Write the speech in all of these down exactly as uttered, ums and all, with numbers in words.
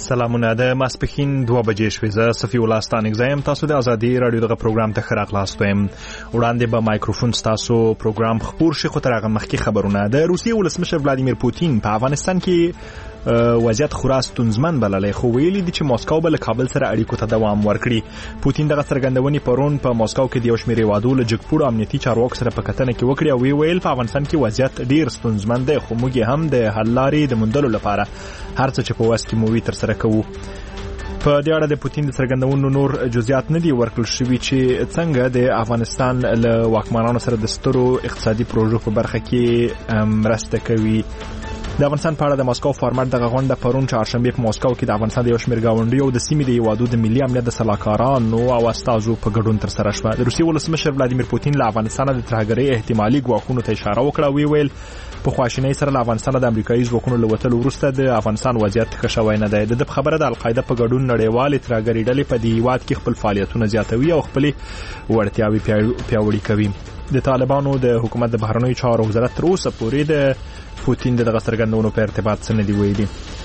سلامونه د ماسپخین دوه بجې شوې. زه صفي الله ستانک زایم. تاسو د ازادي رادیو دغه پروګرام ته ښه راغلاست وایم. وړاندې به مایکروفون ستاسو پروګرام خپور شي، خو تر هغه مخکې خبرونه. د روسیې ولسمشر ولادیمیر پوتین په افغانستان کې وضعیت خورا ستونزمن بللی، خو ویلي دي چې ماسکو به له کابل سره اړیکو ته دوام ورکړي. پوتین دغه څرګندونې پرون په ماسکو کې د یو شمېر هیوادو له جګپوړو امنیتي چارواکو سره په کتنه کې وکړې او وی ویل په افغانستان کې وضعیت ډیر ستونزمن دی، خو موږ هم د حل لارې د موندلو لپاره هر څه چې په وس کې مو وي ترسره کوو. په دې اړه د پوتین د څرګندونو نور جزئیات نه دي ورکړل شوي چې څنګه د افغانستان له واکمنانو سره د سترو اقتصادي پروژو په برخه کې مرسته کوي. د افغانستان په اړه د ماسکو فارمټ دغه غونډه پرون چهارشنبه په ماسکو کې د افغانستان د یو شمېر ګاونډیو او د سیمې د هیوادو د ملي امنیت د سلاکارانو او استازو په ګډون ترسره شوه. د روسیې ولسمشر ولادیمیر پوتین له افغانستان د ترهګرۍ احتمالي ګواښونو ته اشاره وکړه او وی ویل په خواشینۍ سره له افغانستان د امریکایي ځواکونو له وتلو وروسته د افغانستان وضعیت ښه شوی نه دی. د خبره د القاعده په ګډون نړیوالې ترهګرۍ ډلې په دې هیواد کې خپل فعالیتونه زیاتوي او خپلې وړتیاوې پیاوړې کوي. د طالبانو د حکومت د بهرنیو چارو وزارت تر اوسه پورې د پوتین دغه څرګندونو په ارتباط څه نه دی ویلي.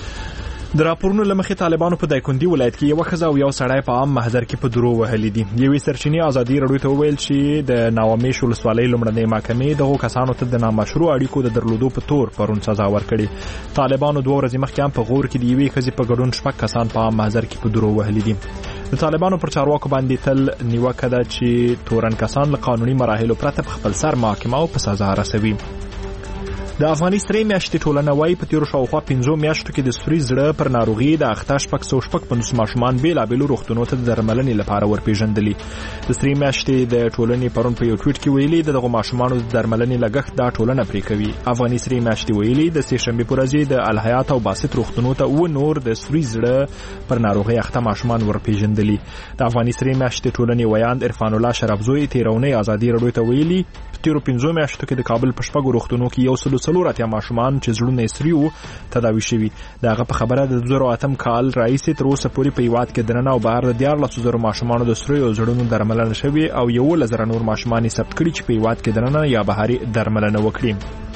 د راپورونو له مخې طالبانو په دایکندي ولایت کې یو ښځه او یو سړی په عام محضر کې په درو وهلي دي. یوې سرچینې ازادي رادیو ته وویل چې د ناومیش ولسوالۍ لومړنۍ محکمې دغو کسانو ته د نامشروع اړیکو د درلودو په تور پرون سزا ورکړې. طالبانو دوه ورځې مخکې هم په غور کې د یوې ښځې په ګډون شپږ کسان په عام محضر کې په درو وهلي دي. د طالبانو پر چارواکو باندې تل نیوکه ده چې تورن کسان له قانوني مراحلو پرته په خپل سر محاکمه او په سزا رسوي. د افغاني سرې میاشتې ټولنه وايي په تیرو شاوخوا پنځو میاشتو کې د سوري زړه پر ناروغي د اخته شپږ سوه شپږ پنځوس ماشومان بېلابېلو روغتونونو ته د درملنې لپاره ورپېژندلي. د سرې میاشتې د ټولنې پرون په یو ټویټ کې ویلي د دغو ماشومانو د درملنې لګښت دا ټولنه پرې کوي. افغاني سرې میاشتې ویلي د سې شنبې په ورځ د الحیات او باسط روغتونونو ته اووه نور د سوري زړه پر ناروغۍ اخته ماشومان ورپېژندلي. د افغاني سرې میاشتې ټولنې ویاند عرفان الله شرابزوی تېرونۍ ازادي رادیو ته ویلي په تیرو پنځو میاشتو کې د کابل په شپږو روغتونونو کې یو سلو څلور اتیا ماشومان چې زړونه یې سري وو تداوي شوي. د هغه په خبره د دوه زره اتم کال راهیسې تر اوسه پورې په هیواد کې دننه او بهر د دیارلسو زرو ماشومانو د سریو زړونو درملنه شوې او یولس زره نور ماشومان یې ثبت کړي چې په هیواد کې دننه یا بهري درملنه وکړي.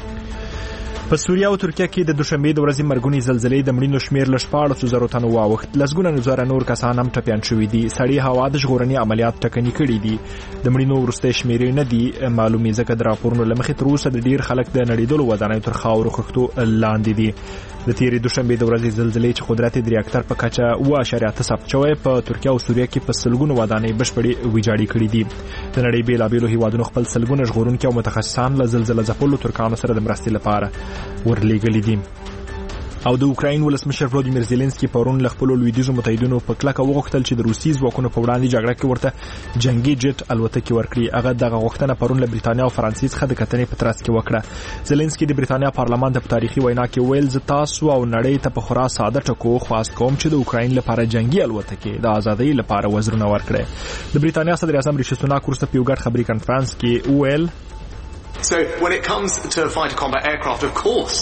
په سوریه او ترکیه کې د دوشنبې د ورځې مرګونې زلزلې د مړینو شمېر له شپاړسو زرو تنو واوښت. لسګونه زره نور کسان هم ټپیان شوي دي. سړې هوا د ژغورنې عملیات ټکني کړي دي. د مړینو وروستۍ شمېرې نه دي معلومې ځکه د راپورونو له مخې تر اوسه د ډېر خلک د نړېدلو ودانیو تر خاورو خښتو لاندې دي. د تیرې دوشنبې د ورځې زلزلې چې قدرت یې د ریاکټر په کچه اوه اعشاریه اته ثبت شوی په ترکیه او سوریه کې په سلګونو ودانۍ بشپړې ویجاړې کړي دي. د نړۍ بېلابېلو هیوادونو خپل سلګونه ژغورونکي او متخصصان له زلزله ځپلو ترکانو سره د مرستې لپاره ورلېږلي دي. او د اوکراین ولسمشر ولادیمیر زيلنسکي پرون له خپل لویدیځو متحدینو په کلکه وغوښتل چې د روسي ځواکونو په وړاندې جګړه کې ورته جنگي جټ الوتکې ورکړي. هغه دغه غوښتنه پرون له بریتانیا او فرانسې څخه د کتنې په ترڅ کې وکړه. زيلنسکي د بریتانیا پارلمان ته په تاریخي وینا کې ویل زه تاسو او نړۍ ته په خورا ساده ټکو خواست کوم چې د اوکراین لپاره جنگي الوتکې د ازادۍ لپاره وزرونه ورکړي. د بریتانیا صدر اعظم ریشي سوناک وروسته په یو ګډ خبري کانفرنس کې ویل So when it comes to fighter combat aircraft, of course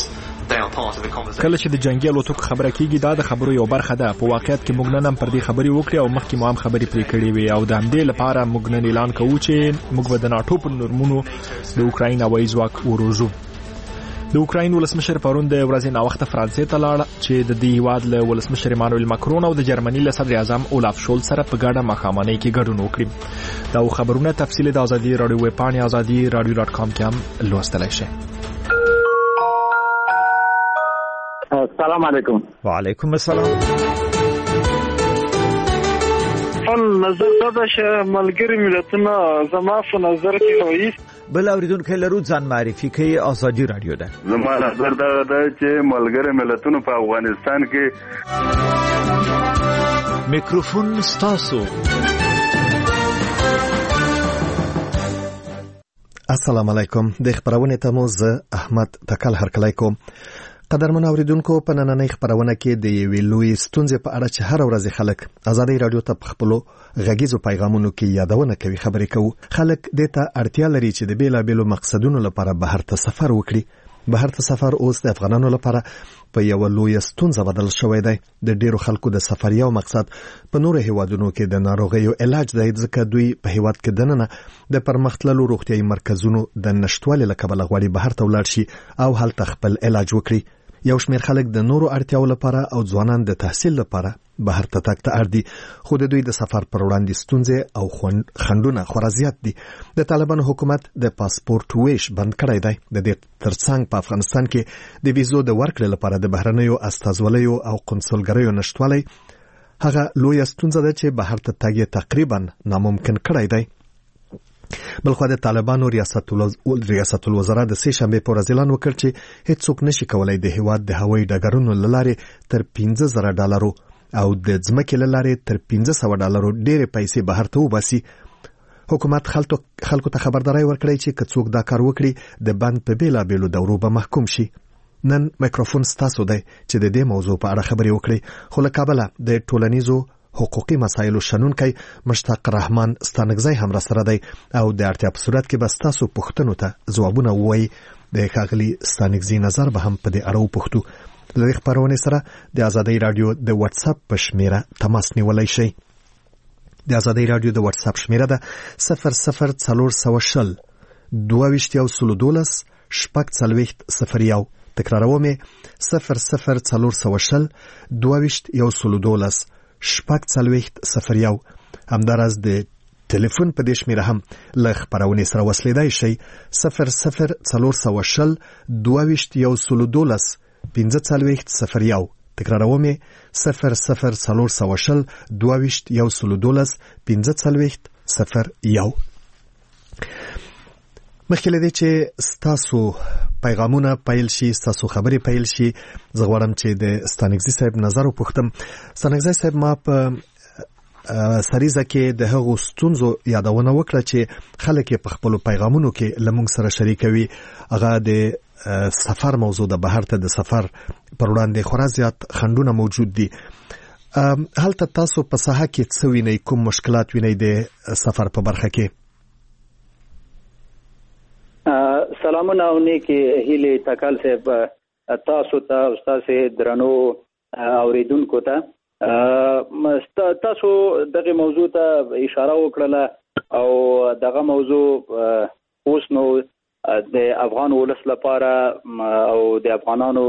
کله چې د جنگي الوتکو خبره کیږي دا د خبرو یو برخه ده. په واقعیت کې موږ نن هم پر دې خبرې وکړې او مخکې مو هم خبرې پرې کړې وي او د همدې لپاره موږ نن اعلان کوو چې موږ به د ناټو په نورمونو د اوکراین هوایي ځواک وروزو. د اوکراین ولسمشر پرون د ورځې ناوخته فرانسې ته لاړ چې د دې هیواد له ولسمشر ایمانوئل ماکرون او د جرمني له صدر اعظم اولاف شولز سره په ګډه ماښامنۍ کې ګډون وکړي. دا خبرونه تفصیل د ازادي رادیو ویب پاڼې ازادي رادیو ډاټ کام کې هم لوستلی شئ. السلام علیکم. وعلیکم السلام. ان نظر دا چې ملګری ملتونه زما په نظر کې وایي بل اوریدونکو لرو ځان معرفي کوي. ازادي رادیو ده. زما نظر دا ده چې ملګری ملتونه په افغانستان کې میکروفون ستاسو. السلام علیکم. د خبرونه ته مو زه احمد تکل هرکلی کوم. قدرمن اوریدونکو په نننۍ خبرونه کې د یوې لوی ستونزې په اړه چې هر ورځ خلک ازادي رادیو ته خپل غږیزو پیغامونو کې یادونه کوي خبرې کوو. خلک د ته اړتیا لري چې د بیلابېلو مقصدونو لپاره بهر ته سفر وکړي. بهر ته سفر اوس د افغانانو لپاره په یو لوی ستونزه بدل شوی دی. د ډیرو خلکو د سفر یو مقصد په نورو هیوادونو کې د ناروغیو علاج دی، ځکه دوی په هیواد کې دننه د پرمختللو روغتیايي مرکزونو د نشټوالي له کبله غواړي بهر ته ولاړ شي او هلته خپل علاج وکړي. یو شمېر خلک د نورو اړتیاو لپاره او ځوانان د تحصیل لپاره بهر ته تګ ته اړ دي، خو د دوی د سفر پر وړاندې ستونزې او خنډونه خورا زیات دي. د طالبانو حکومت د پاسپورت ویش بند کړی دی. د دې ترڅنګ په افغانستان کې د ویزو د ورکړې لپاره د بهرنیو استازولیو او قونسلګریو نشټوالی هغه لویه ستونزه ده چې بهر ته تګ تقریبا ناممکن کړی دی. بلخو د طالبانو ریاست ریاست الوزرا د سه شنبه په ورځ اعلان وکړ چې هیڅوک نشي کولای د هیواد د هوایي ډګرونو لاره تر پنځه زره ډالرو او د ځمکې لاره تر پنځه سوه ډالرو ډېرې پیسې بهر ته وباسي. حکومت خلکو خلکو ته خبرداري ورکړی چې که څوک دا کار وکړي د بند په بیلابېلو دورو به محکوم شي. نن میکروفون ستاسو دی چې د دې موضوع په اړه خبرې وکړي. خو له کابله د ټولنیزو حقوقي مسایلو شنونکی مشتاق رحمان ستانکزی هم را سره دی او د اړتیا په صورت کې به ستاسو پوښتنو ته ځوابونه ووایي. د ښاغلي ستانکزي نظر به هم په دې اړه وپوښتو. له دې خپرونې سره د ازادۍ راډیو د واتس اپ په شمیره تماس نیولی شئ. د ازادۍ راډیو د واتس اپ شمیره ده صفر صفر څلور سوه شل دوه ویشت یو سلو دولس شپږ څلوېښت صفر یو. تکراروم یې صفر صفر څلور سوه شل دوه ویشت یو سلو دولس شپږ څلوېښت صفر یو. همداراز د ټلیفون په دې شمیره هم له خپرونې سره وصلېدای شئ صفر صفر څلور سوه شل دوه ویشت یو سلو دولس پنځه څلوېښت صفر یو. تکراروم یې صفر صفر څلور سوه شل دوه ویشت یو سلو دولس پنځه څلوېښت صفر یو. مخکې له دې چې ستاسو پیغامونه پیل شي، ستاسو خبرې پیل شي، زه غواړم چې د ستانکزي صاحب نظر وپوښتم. ستانکزي صاحب ما په سریزه کې د هغو ستونزو یادونه وکړه چې خلک په خپلو پیغامونو کې له موږ سره شریکوي. هغه د سفر موضوع د بهر ته د سفر پر وړاندې خورا زیات خنډونه موجود دي. هلته تاسو په ساحه کې څه وینئ؟ کوم مشکلات وینئ د سفر په برخه کې؟ سلامونه او نیکی هیله تکل صاحب تاسو ته او تاسو درنو اوریدونکو ته تاسو دغه موضوع ته اشاره وکړه او دغه موضوع اوس نو د افغان ولس لپاره او د افغانانو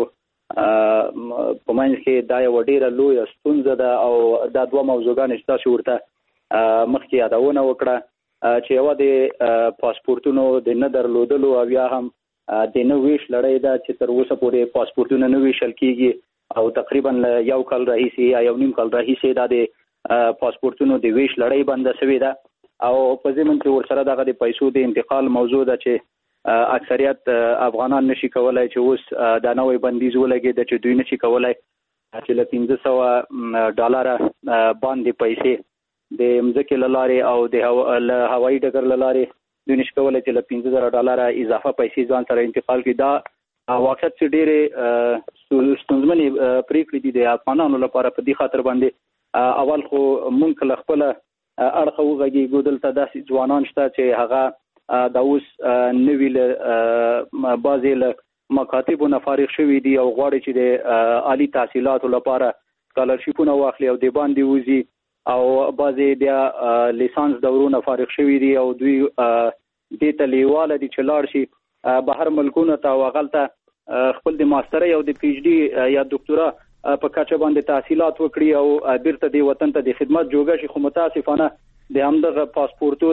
په منځ کې دا یو ډیره لویه ستونزه ده او دا دوه موضوعګان چې تاسو ورته مخکې یادونه وکړه چې یو د پاسپورتونو د نه درلودلو او یا هم د نه ویش لړۍ ده چې تر اوسه پورې پاسپورتونه نه ویشل کیږي او تقریبا یو کال راهیسې یا یو نیم کال راهیسې دا د پاسپورتونو د ویش لړۍ بنده شوې ده او په ضمن کې ورسره دغه د پیسو د انتقال موضوع ده چې اکثریت افغانان نشي کولای چې اوس دا نوې بندیز ولګي چې دوی نشي کولای چې له پنځه سوه ډالره باندې پیسې د مځکې له لارې او د هوایي ډګر له لارې دوی نشي کولی چې له پنځه زره ډالره اضافه پیسې ځان سره انتقال کړي. دا واقعیت چې ډېرې ستونزمنې پرېکړې دي د افغانانو لپاره. په دې خاطر باندې اول خو موږ له خپله اړخه وغږېږو. دلته داسې ځوانان شته چې هغه د اوس نوي له بعضې له مکاتبو نه فارغ شوي دي او غواړي چې د عالي تحصیلاتو لپاره سکالرشیپونه واخلي او د باندې وځي او بعضې بیا لیسانس دورونه فارغ شوي دي او دوی دې ته لیواله دي چې لاړ شي بهر ملکونو ته او هغلته خپل د ماسترۍ او د پی ایچ ډي یا دکتورا په کچه باندې تحصیلات وکړي او بیرته د وطن ته د خدمت جوګه شي. خو متاسفانه د همدغه پاسپورتو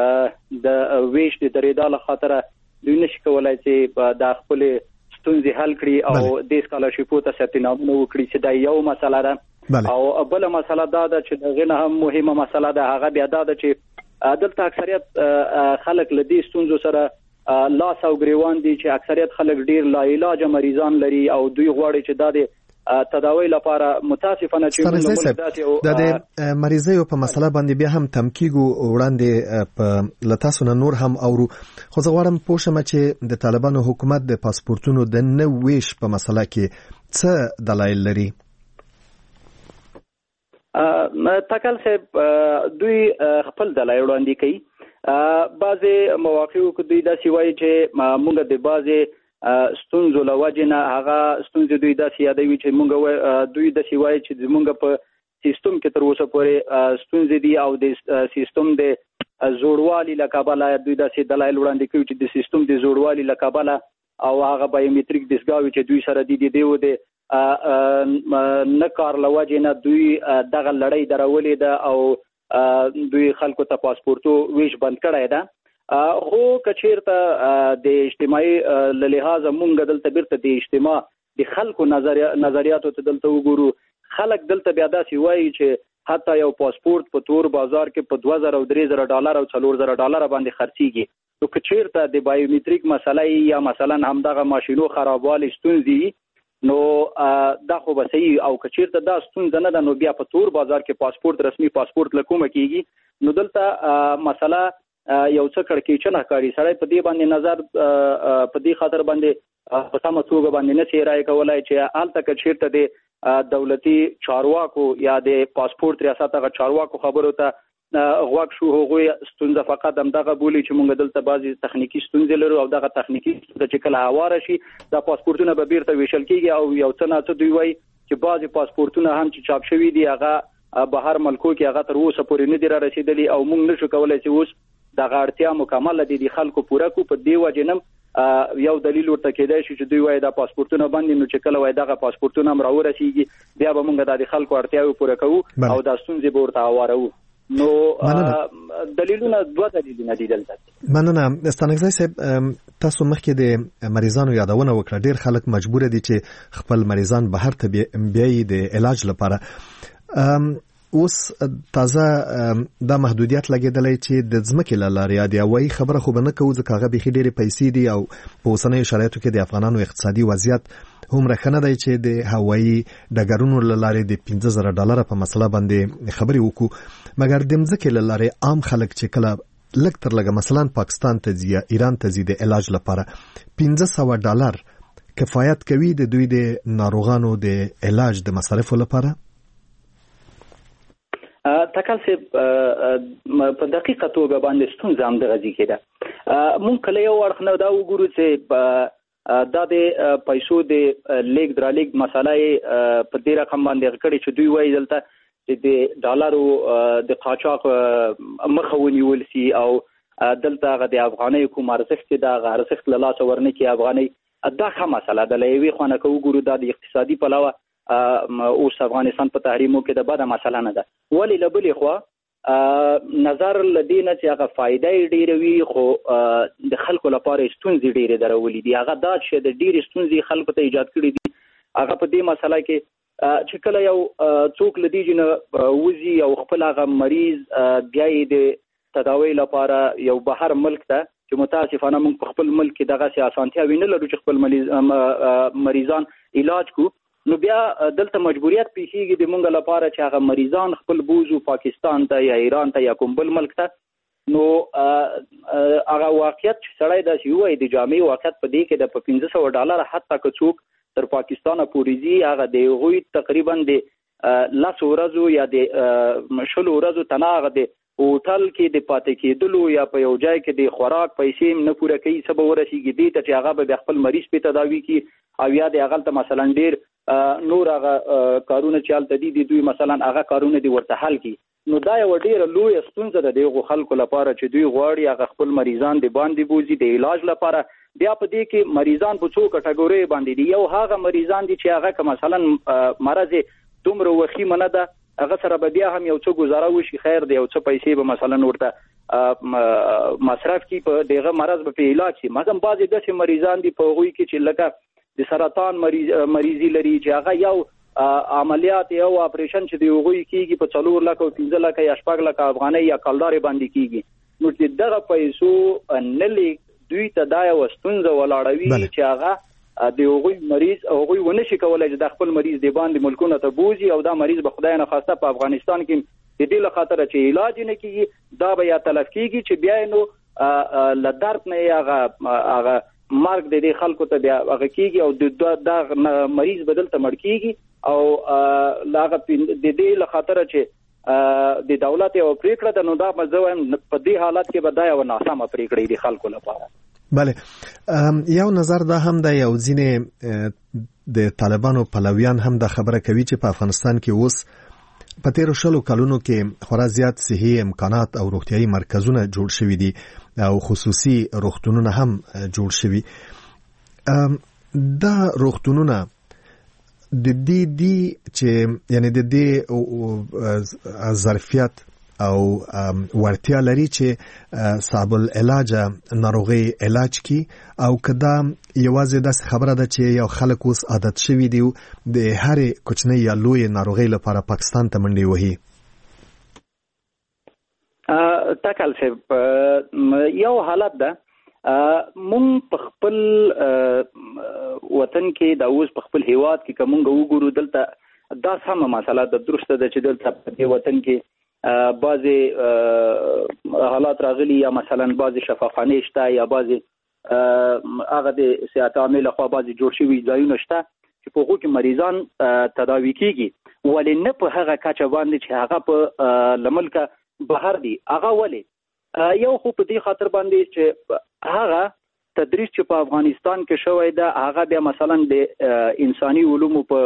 د ویش د درېدا له خاطره دوی نشي کولای چې د خپل ستونزې حل کړي او د سکالرشیپو ته ثبتنامونه وکړي چې دا یو مسله ده. او بل مسله دا ده چې دغه نه هم مهمه مسله ده، هغه بیا دا ده چې دلته اکثریت خلک له دې ستونزو سره لاس او ګریوان دي چې اکثریت خلک ډیر لا علاج مریضان لري او دوی غواړي چې دا د تداوی لپاره متاسفانه چې د د مریضیو په مسله باندې بیا هم تمکیګو وړاندې په لتاسو نور هم اورو. خو زه غواړم پوه شم چې د طالبانو حکومت د پاسپورتونو د نه ویش په مسله کې څه دلایل لري؟ تکل صاحب دوی خپل دلایل وړاندې کوي. بعضې مواقعو کې دوی داسې وایي چې موږ د بعضې ستونزو له وجې نه هغه ستونزې دوی داسې یادوي چې موږ دوی داسې وایي چې زموږ په سیستم کې تر اوسه پورې ستونزې دي او د سیستم د زوړوالي له کبله دوی داسې دلایل وړاندې کوي چې د سیستم د زوړوالي له کبله او هغه بایومټریک دستګاوي چې دوی سره دي دی و د نه کار لوجه نه دوی دغه لړۍ درولې ده او دوی خلکو ته پاسپورتو ویش بند کړی ده خو کچیرته د اجتماعي له لحاظه مونږ دلته بیرته د اجتماع د خلکو نظریاتو ته دلته وګورو. خلک دلته بیا داسې وایي چې حتی یو پاسپورت په تور بازار کې په دوه زره او درې زره ډالر او څلور زره ډالر باندې خرڅيږي. نو کچیرته د بایومټریک مسله یا مثلا همدغه ماشینو خرابوالی ستونزې نو دا خو به صحیح او کچیرته دا ستونزه نه ده نو بیا په تور بازار کې پاسپورت رسمي پاسپورت لکومه کیږي. نو دلته مسله یو څه کړکېچنه ښکاري. سړی په دې باندې نظر په دې خاطر باندې په سمه توګه باندې نه شي رای کولای چې هلته کچیرته د دولتي چارواکو یا د پاسپورت ریاست هغه چارواکو خبرو ته غوږ شو. هغوی ستونزه فقط همدغه بولي چې موږ دلته بعضې تخنیکي ستونزې لرو او دغه تخنیکي ستونزه چې کله هواره شي دا پاسپورتونه به بیرته ویشل کېږي او یو څه نه څه دوی وایي چې بعضې پاسپورتونه هم چې چاپ شوي دي هغه بهر ملکو کې هغه تر اوسه پورې نه دي را رسېدلي او موږ نشو کولی چې اوس دغه اړتیا مکمله دي د خلکو پوره کړو. په دې وجې نه یو دلیل ورته کېدای شي چې دوی وایي دا پاسپورتونه باندې نو چې کله وایي دغه پاسپورتونه هم راورسېږي بیا به موږ دا د خلکو اړتیاوې پوره کوو او دا ستونزې به ورته هواروو. نو دلیلونه دوه دلیلونه دي دلته. مننه ستانکزی صاحب، تاسو مخکې د مریضانو یادونه وکړه. ډیر خلک مجبور دي چې خپل مریضان بهر ته بیایي د علاج لپاره. اوس تازه دا محدودیت لګیدلې چې د ځمکې له لارې دی وایي خبره خو به نه کوو ځکه هغه بېخي ډېرې پیسې دي او په اوسنیو شرایطو کې د افغانانو اقتصادي وضعیت هومره ښه نه دی چې د هوایي ډګرونو له لارې د پنځه زره ډالره په مسله باندې خبرې وکړو. مګر د ځمکې له لارې عام خلک چې کله لږ تر لږه مثلا پاکستان ته ځي یا ایران ته ځي د علاج لپاره پنځه سوه ډالر کفایت کوي د دوی د ناروغانو د علاج د مصارفو لپاره؟ تکل صاحب په دقیقه توګه باندې ستونزه همدغه ځای کې ده. مونږ کله یو اړخ نه دا وګورو چې دا د پیسو د لیږد رالېږد مسله یې په دې رقم باندې کړې چې دوی وایي دلته چې د ډالرو د قاچاق مخه ونیول سي او دلته هغه د افغانۍ کوم ارزښت دی هغه ارزښت له لاسه ورنه کړي افغانۍ. دا ښه مسله ده. له یوې خوا نه که وګورو دا د اقتصادي پلوه اوس افغانستان په تحریمو کې د بده مسله نه ده. ولې له بلې خوا نظر له دې نه چې هغه فایده یې ډېره وي خو د خلکو لپاره یې ستونزې ډېرې درولي دي. هغه دا چې د ډېرې ستونزې خلکو ته ایجاد کړي دي هغه په دې مسله کې چې کله یو څوک له دې نه وځي او خپل هغه مریض بیا یې د تداوی لپاره یو بهر ملک ته چې متاسفانه موږ په خپل ملک کې دغسې اسانتیاوې نه لرو چې خپل مریضان علاج کړو نو بیا دلته مجبوریت پیښیږي د مونږ لپاره چې هغه مریضان خپل بوزو پاکستان ته یا ایران ته یا کوم بل ملک ته. نو هغه واقعیت چې سړی داسې ووایي د جامع واقعیت په دې کې د په پنځه سوه ډالره حتی که څوک تر پاکستانه پورې ځي هغه د هغوی تقریبا د لسو ورځو یا د شلو ورځو ته نه هغه د هوټل کې د پاتې کېدلو یا په یو ځای کې د خوراک پیسې هم نه پوره کوي. څه به ورسېږي دې ته چې هغه به بیا خپل مریض پې تداوي کړي او یا د هغلته مثلا ډېر نور هغه کارونه چې هلته دي د دوی مثلا هغه کارونه دي ورته حل کړي. نو دا یوه ډېره لویه ستونزه ده د هغو خلکو لپاره چې دوی غواړي هغه خپل مریضان د باندې بوځي د علاج لپاره. بیا په دې کې مریضان په څو کټګوریو باندې دي. یو هغه مریضان دي چې هغه که مثلا مرض دومره وخیمه نه ده هغه سره به بیا هم یو څه گزاره وشي خیر دی یو څه پیسې به مثلا ورته مصرف کړي په دغه مرض به په علاج شي. مګر بعضې داسې مریضان دي په هغوی کې چې لکه د سرطان مریض مریضي لري چې هغه یو عملیات یو اپریشن چې د هغوی کېږي په څلور لکه او پنځه لکه یا شپږ لکه افغانۍ یا کلدارې باندې کېږي. نو چې دغه پیسو نه لیږد دوی ته دا یوه ستونزه ولاړوي چې هغه د هغوی مریض هغوی ونه شي کولی چې د خپل مریض د باندې ملکونو ته بوځي او دا مریض به خدای نخواسته په افغانستان کې د دې له خاطره چې علاج نه کېږي دا به یا تلف کېږي چې بیا نو له درد نه یې هغه هغه مرګ د دې خلکو ته بیا هغه کېږي او دا مریض به دلته مړ کېږي او هغه د دې له خاطره چې د دولت یوه پرېکړه ده نو دا به زه وایم په دې حالت کې به دا یوه ناسمه پرېکړه د خلکو لپاره. بله یو نظر دا هم ده یو ځینې د طالبانو پلویان هم دا خبره کوي چې په افغانستان کې اوس په تیرو شلو کلونو کې خورا زیات صحي امکانات او روغتیایي مرکزونه جوړ شوي دي او خصوصي روغتونونه هم جوړ شوي. دا روغتونونه د دې دی چې یعنی د دې ظرفیت او ورتیا لري چې صاحب العلاج ناروغي علاج کی او کدا یوازې د خبره ده چې یو خلک اوس عادت شوی دی د هر کوچنی یا لوی ناروغي لپاره پاکستان ته منډي وهي. تکل صاحب یو حالت ده مونږ په خپل وطن کې د اوس په خپل هیواد کې کومه وګورو دلته دا سمه مسله ده درسته ده چې دلته په وطن کې بعضی حالات راغلي یا مثلا بعضی شفاخانه شته یا بعضی هغه د صحت عامه لخوا بعضی جوړ شوي ځایونه شته چې په هغو کې مریضان تداوي کیږي ولې نه په هغه کچه باندې چې هغه په لملکه بهر دي. هغه ولې یو خو په دې خاطر باندې چې هغه تدریس چې په افغانستان کې شوی ده هغه بیا مثلا د انساني علومو په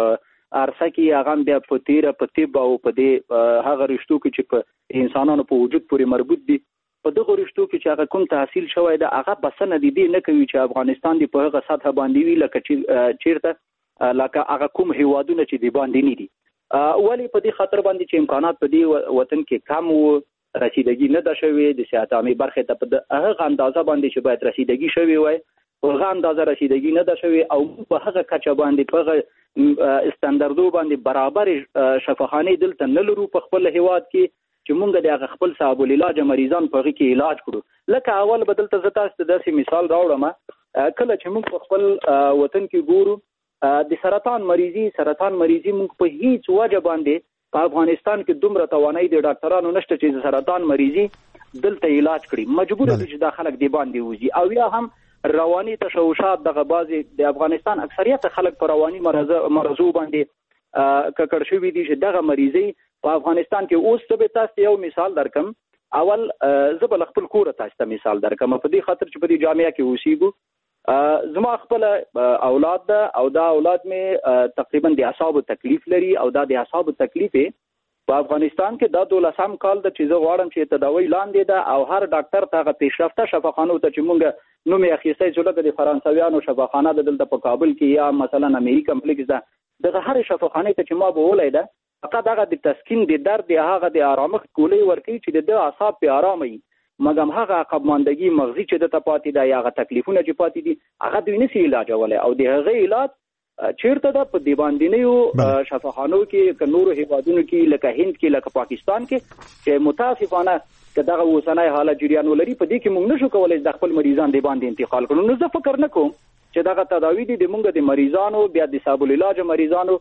ارسه کې هغه بیا په تیره په طب او په دې هغه رشتو کې چې په انسانانو په وجود پورې مربوط دي په دغه رشتو کې چې هغه کوم تحصیل شوی ده هغه بسنه دي دي نه کوي چې افغانستان دی په هغه سطح باندې وی لکه چیرته لکه هغه کوم هیوادونه چې دی باندې نه دي. ولی په دې خاطر باندې چې امکانات په دې وطن کې کم وو رسیدګي نه ده شوی د صحت عامه برخه ته په هغه اندازه باندې چې باید رسیدګي شوی وای په هغه اندازه رسیدګي نه ده شوی او په هغه کچه باندې په استانداردو باندې برابر شفاخانه دلته نه لرو په خپل هیواد کې چې مونږ د هغه خپل صاحب العلاج مریضان په هغه کې علاج کړو. لکه اول بدلته زتا ست داسې مثال راوړم کله چې مونږ په خپل وطن کې ګورو د سرطان مریضي سرطان مریضي موږ په هیڅ وجه باندې په افغانستان کې دومره توانایي د ډاکټرانو نشته چې د سرطان مریضي دلته علاج کړي مجبور دي چې د خلک دی باندې وځي او یا هم رواني تشوشات دغه بازي د افغانستان اکثریت خلک په رواني مرزو باندې ککړ شوی دي چې دغه مریضي په افغانستان کې اوس څه تاسو یو مثال درکم. اول زبل خپل کور تاسو ته مثال درکم په دې خاطر چې په دې جامعه کې اوسېګو زما خپل اولاد ده او دا اولاد می تقریبا د اعصاب تکلیف لري او دا د اعصاب تکلیف په افغانستان کې دا دولسم کال د چیزه غواړم چې تداوی لاندې ده او هر ډاکټر ته پیشرفته شفاخانو ته چې مونږ نوم یې اخیستی چې لکه د فرانسویانو شفاخانه د دلته په کابل کې یا مثلا امریکا کمپلیکس ده دغه هر شفاخانه ته چې ما به ولای ده فقط هغه د تسکین د درد هغه د آرامښت کولې ورکی چې د اعصاب په آرامي مګم هغه عقب ماندګي مغزي چې د تپاتې دا یا هغه تکلیفونه چې پاتې دي هغه دوی نسی علاج ولای او د هغه علاج چیرته د په دی باندې نه شفاخانو کې ک نور هیوادونو کې لکه هند کې لکه پاکستان کې چې متاسفانه کداغه وسنای حالت جریان ولري په دې کې موږ نشو کولای د خپل مریضان دی باندې انتقال کړو. نو زه فکر نکوم چې دغه تداوی دي د موږ د مریضانو بیا د صاحب العلاج مریضانو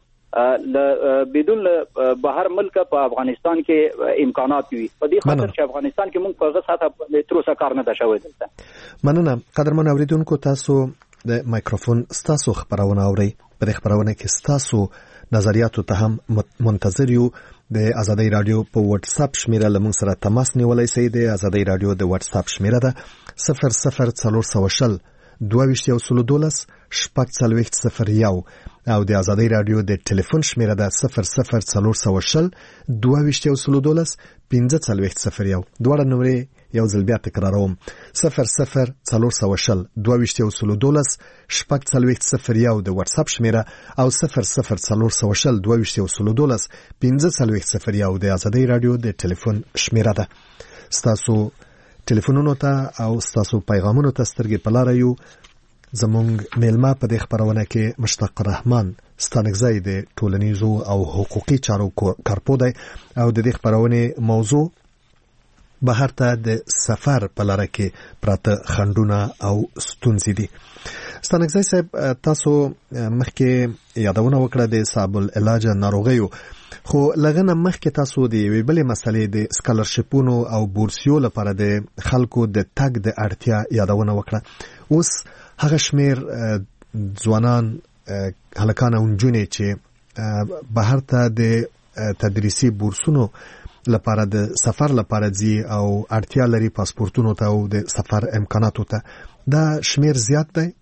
بدون بهر ملک په افغانستان کې امکانات وي په دې خاطر چې افغانستان کې موږ په هغه ساته تر اوسه کار نه ده شوی دلته. مننه قدرمن اوریدونکو تاسو د مایکروفون ستاسو خبرونه اورئ په دې خبرونه کې ستاسو نظریاتو ته هم منتظر یو. د ازادي رادیو په واتس اپ شمیره لمون سره تماس نیولای شئ. د ازادي رادیو د واتس اپ شمیره ده صفر صفر څلور سوه شل دوه ویشت یو سلو دولس شپږ څلوېښت صفر یو او د ازادي رادیو د ټلیفون شمیره ده صفر صفر څلور سوه شل دوه ویشت یو سلو دولس پنځه څلوېښت صفر یو. دواړه نمرې یو ځل بیا تکراروم صفر صفر څلور سوه شل دوه ویشت یو سلو دولس شپږ څلوېښت صفر یو د واتس اپ شمیره او صفر صفر څلور سوه شل دوه ویشت یو سلو دولس پنځه څلوېښت صفر یو د ازادي رادیو د ټلیفون شمیره ده. ستاسو ټلیفونونو ته او ستاسو پیغامونو ته سترګې په لاره یو. زمونږ میلمه په دې خبرونه کې مشتاق رحمان ستانکزی د ټولنیزو او حقوقي چارو کارپو دی او د دې خبرونه موضوع بهر ته د سفر په لاره کې پراته خنډونه او ستونزې دي. ستانکزی صاحب تاسو مخکې یادونه وکړه د صاحب العلاج ناروغیو خو لغنه مخکې تاسو د یوې بلې مسلې د سکالرشپونو او بورسیو لپاره د خلکو د تګ د اړتیا یادونه وکړه. اوس هغه شمیر ځوانان هلکان او نجونې چې بهر ته د تدریسي بورسونو لپاره د سفر لپاره ځي او اړتیا لري پاسپورتونو ته او د سفر امکاناتو ته دا شمیر زیات دی.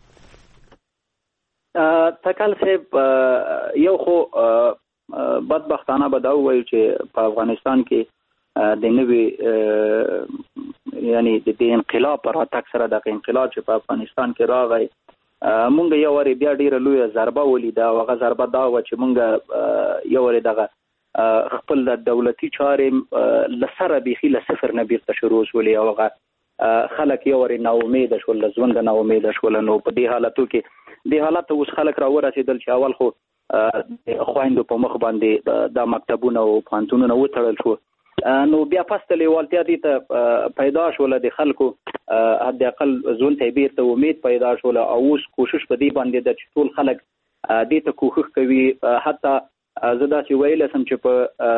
تکل صاحب یو خو بدبختانه به دا وایو چې په افغانستان کې د نوي یعنی د انقلاب پر راتګ سره د انقلاب چې په افغانستان کې راغی مونږ یو وری بیا ډیره لوی ضربه ولیده او هغه ضربه دا و چې مونږ یو وری دغه خپل دولتي چارې لسره بيخي له صفر نه بیرته شروع شولې او هغه خلک یو وری نا امید شول ژوند نا امید شول نو په دې حالتو کې د حالت اوس خلک را ورسېدل چې اول خو خويندو په مخ باندې د مکتبونو او پانتونونو وتړل شو نو بیا پسته لیوالتیا دي ته پیدا شول د خلکو حد اقل ځون ته بیرته امید پیدا شول او اوس کوشش په دې باندې د ټول خلک دې ته کوښښ کوي حتی زدا چې ویل سم چې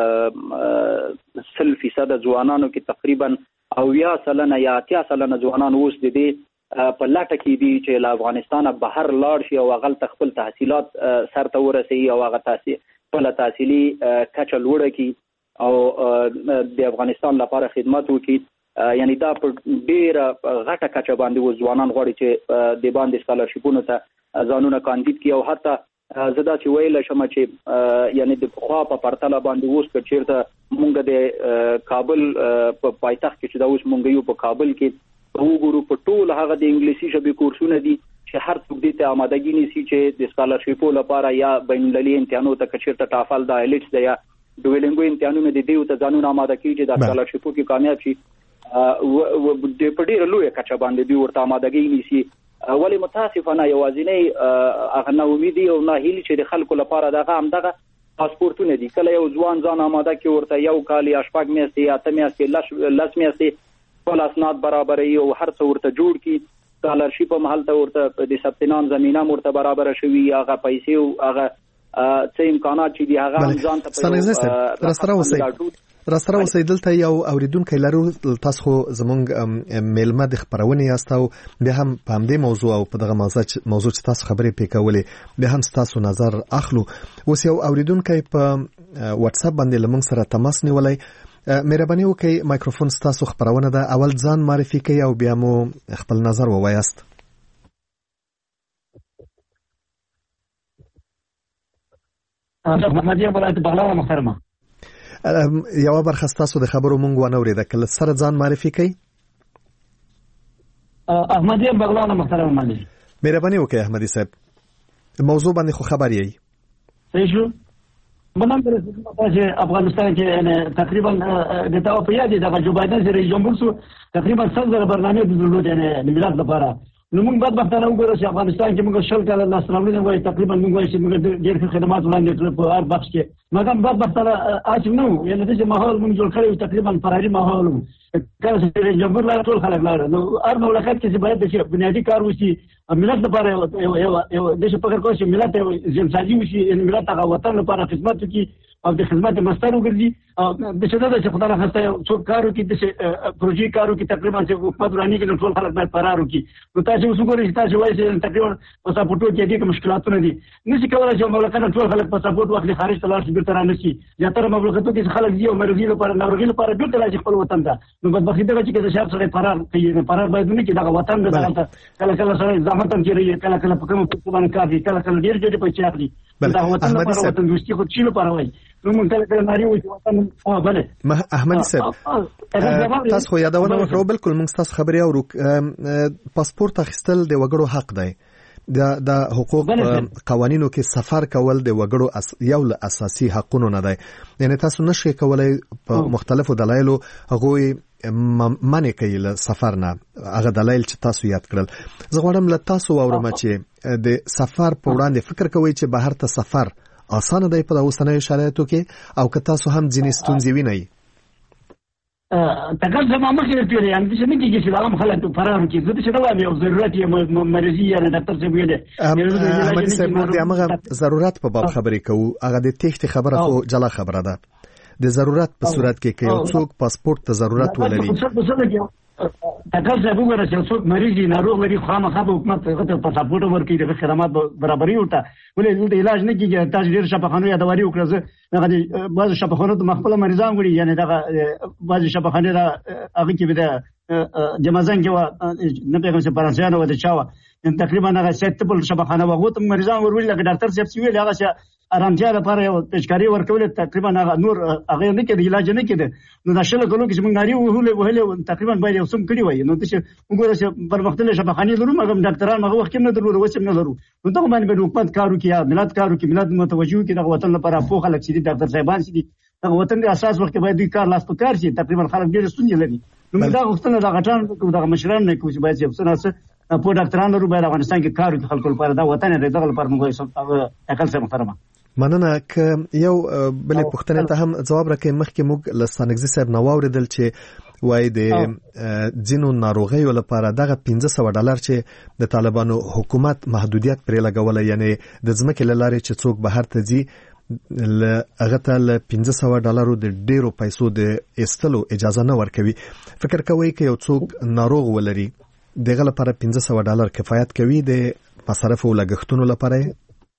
په سل فیصد ځوانانو کې تقریبا او یا سلنه یا اتیا سلنه ځوانان اوس د دې په لاټه کې دي چې له افغانستان بهر لاړ شي او هغه خپل تحصیلات سرته ورسي او هغه تحصیل په تحصیلي کچه لوړه کی او د افغانستان لپاره خدمت وکړي یعنی دا په ډیره غټه کچه باندې ځوانان غواړي چې د باندې سکالرشیپونو ته ځانونه کاندید کړي او حتی زدا چې ویل شم چې یعنی د خوا په پرتله باندې اوس په چیرته مونږ د کابل په پایتخت کې چې دا اوس مونږ یو په کابل کې وګورو په ټول هغه د انګلیسي ژبې کورسونه دي چې هر څوک دې ته آمادګي نيسي چې د سکالرشیپو لپاره یا بین المللي امتحاناتو ته کچیرته ټافل د ایلټس دی یا ډویلنګو امتحانونه دي دیو ته ځانونه آماده کیږي د سکالرشیپو کې کامیاب شي او د پډیر لوی کچا باندې دی ورته آمادګي نيسي ولی متاسفانه یوازینی هغه نو امیدي او نه هیلي چې د خلکو لپاره دغه هم دغه پاسپورتونه دي کله یو ځوان ځان آماده کی ورته یو کال یا شپږ میاشتې یا اتم میاشتې لس میاشتې ټول اسناد برابرې او هر څه ورته جوړ کی سکالرشیپ په محل ته ورته د ثبت نام زمينه ورته برابر شوی هغه پیسې او هغه څه امکانات چې دی هغه ځان ته په راستره وسه راستره وسه دلته یو اوریدونکو لرو تاسو خو زمونږ میلمه د خبرونه یاستو به هم په همدې موضوع او په دغه موضوع موضوع چې تاسو خبرې پکولې به هم تاسو نظر اخلو اوس یو اوریدونکو په واتس اپ باندې لمونږ سره تماس نیولای مهرباني وکړئ مایکروفون تاسو خبرونه ده اول ځان معرفي کړئ او بیا مو خپل نظر ووایاست محمد یې ولایت بغلان محترمه یو برخه تاسو د خبرو مونږ ونه اورېده کله سره ځان معرفي کړئ احمد یې بغلان محترمه مالي مهرباني وکړئ احمدي صاحب موضوع باندې خو خبر یې صحیح شو بنام چې افغانستان کې تقریبا د توافق یادي د جو بایدن سره جمهور سو تقریبا څلور برنامه د درلود یعنی د ملت لپاره نو موږ بعد وختونه وګورو چې افغانستان کې موږ شل کال لاس راوړل وای تقریبا موږ وایي چې موږ ډېر خدمات وړاندې کړو په هر بخش کې مګر بعد وختونه اچ نو یعنی د ماحول موږ جوړ کړی تقریبا فراري ماحول کله چې جمهور لا ټول خلک لاړ نو هر مملکت کې چې باید د بنیادی کار وشي ملت لپاره یو یو د څه فکر کوي چې ملت یو ځانځي وشي ان ملت هغه وطن لپاره خدمت کوي او د خدمت مستر وګرځي د څه د خدای نه خسته څو کارو کې د پروژې کارو کې تقریبا چې حکومت رانی کې ټول خلک باید فرار وکړي نو تاسو اوس وګورئ تاسو وایي چې تقریبا په سپورټو کې دغه مشکلاتونه دي نشي کولای چې مملکت ټول خلک په سپورټ وخت خارج ته لاړ شي بیرته رانشي یا تر مملکتو کې خلک دی او مرغي لپاره ناروغي لپاره بیرته راځي خپل وطن ته نو بدبختی دغه چې د شهر سره فرار کوي فرار باید نه کې دغه وطن د کله کله سره زحمت هم کوي کله کله په کوم څه باندې کافي کله کله ډیر ډیر پیسې اخلي دا وطن لپاره وطن دوستي خو چیلو پاره وای نو موږ کله کله ناری وي وطن او بله احمد صاحب تاسو خو یادونه وکړو بالکل موږ تاسو خبري او پاسپورت اخیستل د وګړو حق دی د د حقوق قوانینو کې سفر کول د وګړو یو له اساسي حقونو نه دی یعنی تاسو نشئ کولای په مختلفو دلایلو هغه معنی کوي له سفر نه هغه دلایل چې تاسو یاد کړل زه غواړم له تاسو واورم چې د سفر په وړاندې فکر کوئ چې بهر ته سفر اسانه دی په اوسنیو شرایطو کې او که تاسو هم ځینې ستونزې وینئ تکل زما مخې ته یې ان چې نه کېږي چې هغه خلک فرار کوي زه چې دا وایم یو ضرورت یې مرزي یا ډاکټر څه ویلې احمد صاحب نور د هغه ضرورت په باب خبرې کوو هغه د تخت خبره خو جلا خبره ده د ضرورت په صورت کې کې یو څوک پاسپورت ته ضرورت ولري تکل زه وګورم چې څوک مریض ناروغ لري خامخا په حکومت هغه پاسپورت ورکړي د خدمات برابرۍ ورته ولې د علاج نه کیږي تاسو ډیر شفاخانو یادواري وکړه هغه بعض شفاخانو د مخبل مریضان غړي یعنی دغه بعض شفاخانو هغه کې به د جمازان کې و نه پیغام څه فرانسویانو و د چاوه تقریبا هغه سیټبل شبخانه وغوت مریضان ورول لکه ډاکټر صاحب سی ویل هغه ارامتیا لپاره یو پیشکاری ورکول تقریبا هغه نور هغه نه کېد علاج نه کېد نو د شل کلو کې موږ ناری وهله وهله تقریبا باید یو سم کړی وای نو چې وګوره چې پر مختلفه شبخانه لرو مګم ډاکټران هغه وخت نه درلود وسم نه لرو نو ته باندې به حکومت کارو کې ملت کارو کې ملت متوجه کې د وطن لپاره په خلک چې ډاکټر صاحبان چې د وطن د اساس وخت باید دوی کار لاس په کار شي تقریبا خلک ډېر ستونزې لري نو دا غوښتنه د غټان د مشران نه کوي چې باید یو څه په ډاکټرانو لرو باید افغانستان کې کار وکړي خلکو لپاره دا وطن دی دغه لپاره موږ اقل څه محترمه مننه ک یو بلې پوښتنه ته هم جواب راکې مخکې موږ لسانګزي صاحب نو اوریدل چې وای د جنو ناروغیو لپاره دغه پنځه سوه ډالر چې د طالبانو حکومت محدودیت پرې لګول یعنی د ځمکې لارې چې څوک بهر ته ځي هغه ته ل پنځه سوه ډالرو د ډیرو پیسو د استلو اجازه نه ورکوي فکر کوي چې یو څوک ناروغ ولري دغه لپاره پنځه سوه ډالر کفایت کوي د مصارف او لګښتونو لپاره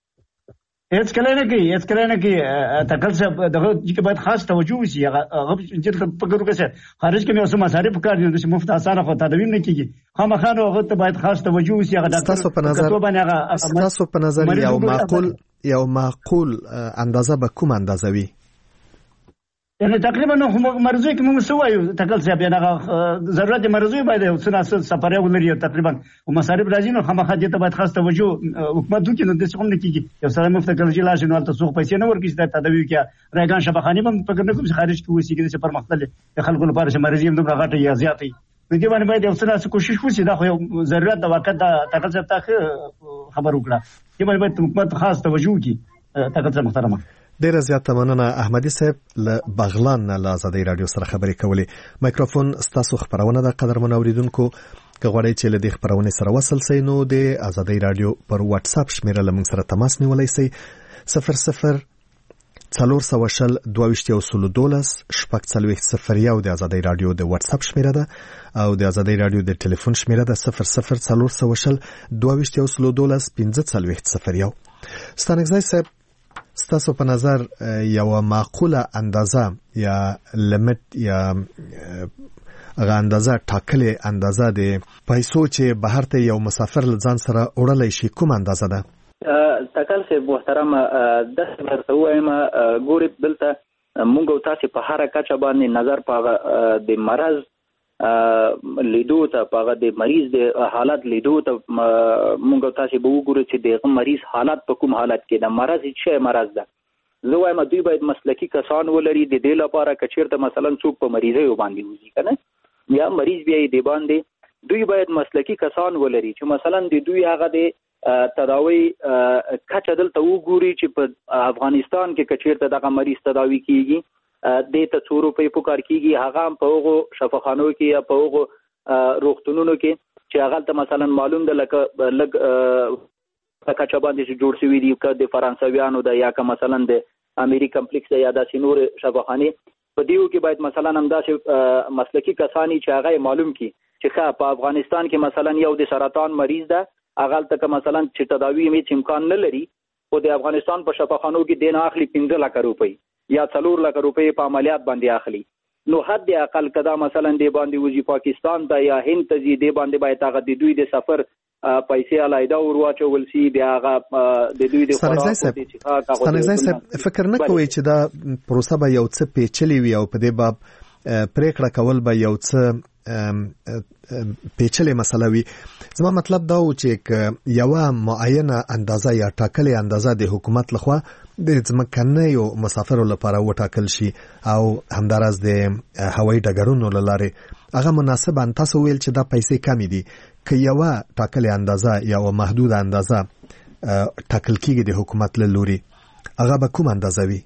هیڅ کله نه کوي هیڅ کله نه کوي تکل صاحب دغه چې باید خاص توجه وشي هغه چې په ګورو کې خارج کې اوس مصارف کار دي چې مفت اسانه خو تدوین نه کیږي خامخانه هغه ته باید خاص توجه وشي هغه تاسو په نظر تاسو په نظر یو معقول یو معقول اندازه به کوم اندازه وي یعنی تقریبا نو مرزوی کې موږ سوایو تکل صاحب یعنی ضرورت مرزوی باید یو څه سفر یو لري تقریبا او مصارف راځي نو خامخا دې ته باید خاص توجه حکومت وکړي نو د څه هم نه کیږي یو سره مفت کلجی لاش نو تاسو پیسې نه ورکړي چې تدوی کې راګان شبخانی هم په کوم څه خارج کې وسی کې چې پر مختلف خلکو لپاره چې مرزي هم دغه غټه یا زیاتې نو دې باندې باید یو څه کوشش وشي دا خو یو ضرورت د وخت د تکل صاحب ته خبر وکړه دې باندې باید حکومت خاص توجه وکړي تکل صاحب محترمه ډیره زیاته مننه احمدي صاحب له بغلان نه له آزادۍ رادیو سره خبرې کولې مایکروفون ستاسو خبرونه د قدرمن اوریدونکو که غواړئ چې له دې خبرونې سره وصل شئ نو د آزادۍ رادیو پر واتس اپ شمیره له موږ سره تماس نیولی شئ صفر صفر څلور سوه شل دوه ویشت یو سلو دولس شپږ څلوېښت صفر یو د آزادۍ رادیو د واتس اپ شمیره ده او د آزادۍ رادیو د ټلیفون شمیره ده صفر صفر څلور سوه شل دوه ویشت یو سلو دولس پنځه څلوېښت صفر یو ستانکزی صاحب ستاسو په نظر یو معقوله اندازه یا لیمټ یا هغه اندازه ټاکلې اندازه د پیسو چې بهر ته یو مسافر لځان سره وړلای شي کوم اندازه ده تکل سه محترم د ورته وایم ګوري دلته مونږ تاسو په هر کچه باندې نظر په د مرز لیدو ته په د مریض د حالت لیدو ته مونږ تاسو به وګورو چې د مریض حالت په کوم حالت کې د مرز چې مرز ده زه وایم دوی باید مسلکی کسان ولري د دې لپاره چې چیرته مثلا څوک په مریضي باندې وځي کنه یا مریض بیا دی باندې دوی باید مسلکی کسان ولري چې مثلا د دوی هغه د تداوی کچه دلته وګوري چې په افغانستان کې کچیرته دغه مریض تداوی کیږي د ته څو روپۍ په کار کیږي هغه په هغو شفاخانو کې یا په هغو روغتونونو کې چې هغه ته مثلا معلوم ده لکه لګ کچا باندې چې جوړ شوی دی که د فرانسویانو ده یا که مثلا د امریکا کمپلیکس ده یا داسې نور شفاخانې په دیو کې باید مثلا همداسې مسلکی کسانی چې هغه معلوم کی چې ښه په افغانستان کې مثلا یو د سرطان مریض ده هغه ته مثلا چې تداوی یې امکان نه لري او د افغانستان په شفاخانو کې دین اخلي پنځه لک روپۍ یا څلور لک روپۍ په عملیات باندې اخلي نو حد اقل کدا مثلا دی باندې وځي پاکستان ته یا هند ته دی باندې باید هغه د دوی د سفر پیسې علایده ورواچول شي بیا هغه د دوی د خوراک صاحب فکر نه کوي چې دا پروسه به یو څه پیچلې وي او په دې باب پریکړه کول به یو څه پیچلې مسله وي زما مطلب دا و چې یو معینه اندازه یا ټاکلې اندازه د حکومت لخوا د ځمکنیو مسافرو لپاره وټاکل شي او همدارس د هوایي ډګرونو له لارې هغه مناسب ان تاسو ویل چې دا پیسې کمې دي که یو ټاکلې اندازه یا محدوده اندازه ټاکل کیږي د حکومت له لوري هغه به کوم اندازه وي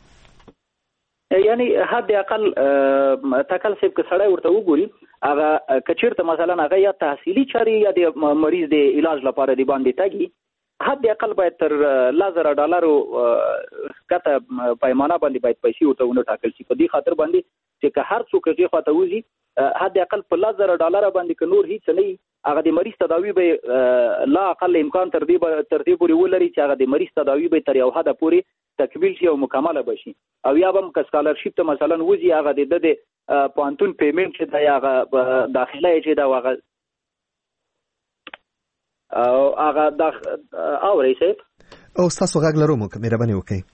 یعنی حد اقل تکل سیب که سړی ورته وګوري هغه کچیرته مثلا هغه یا تحصیلي چاري یا د مریض د علاج لپاره دی باندې تاګي حد اقل باید تر لزر ډالرو کته پیمانه باندې باید پیسې ورته ونه ټاکل شي په دې خاطر باندې چې که هر څوک یې خواته وځي حد اقل په لزر ډالر باندې که نور هیڅ نه هغه د مریض تداوی به لا اقل امکان تر دې تر دې پورې ولري چې هغه د مریض تداوی به تر یو حد پورې تکمیل شي او مکمله بشي او یا هم که سکالرشپ ته مثلا وځي هغه د د پانتون پیمنٹ چې دا هغه داخله چې دا هغه او هغه د اوري سي او تاسو غږ لرو مو مهرباني وکړئ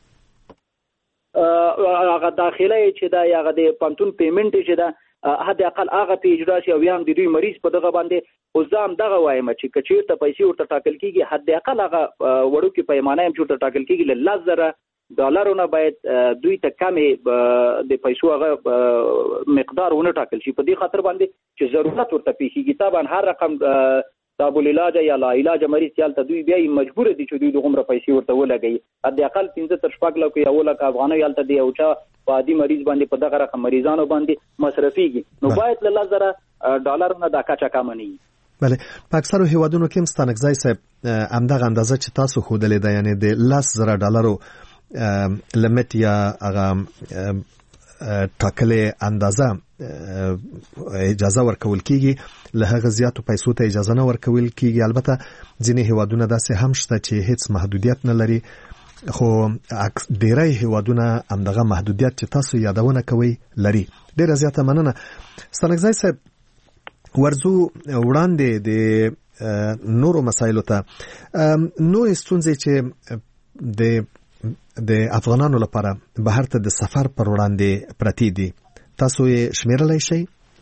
هغه داخله چې دا هغه د پانتون پیمنٹ چې دا حد اقل هغه پیجرا شي او هم د دوی مریض په دغه باندې خو ځم دغه وایم چې کچیر ته پیسې ورته ټاکل کیږي حد اقل هغه وړو کې پیمانه هم چې ورته ټاکل کیږي ل لزر ډالرونه باید دوی ته کمې د پیسو هغه مقدار ونه ټاکل شي په دې خاطر باندې چې ضرورت ورته پیږي طبعا هر رقم تابو علاج یا لا علاج مریض یالته دوی بیا مجبور دي چې دوی دغه پیسې ورته ولګي حد اقل پنځه تر شپږ لک یا ولک افغانۍ یالته دی او چا پادي مریض باندې په دغه رقم مریضانو باندې مصرفيږي نو باید له لزر ډالرونه د کاچا کم نه بله په اکثرو هیوادونو کې مستانګزای صاحب همدغه اندازه چې تاسو خودلې ده یعنی د لاس زره ډالرو لمت یا هغه ټاکلې اندازه اجازه ورکول کیږي له هغه زیاتو پیسو ته اجازه نه ورکول کیږي البته ځینې هیوادونه داسې هم شته چې هیڅ محدودیت نه لري خو ډیری هیوادونه همدغه محدودیت چې تاسو یادونه کوي لري ډیره زیاته مننه ستانګزای صاحب ورزو وړاندې د نورو مسایلو ته نو ستونزې چې د د افغانانو لپاره بهر ته د سفر پر وړاندې پرتی دي تاسو یې شمیرلای شئ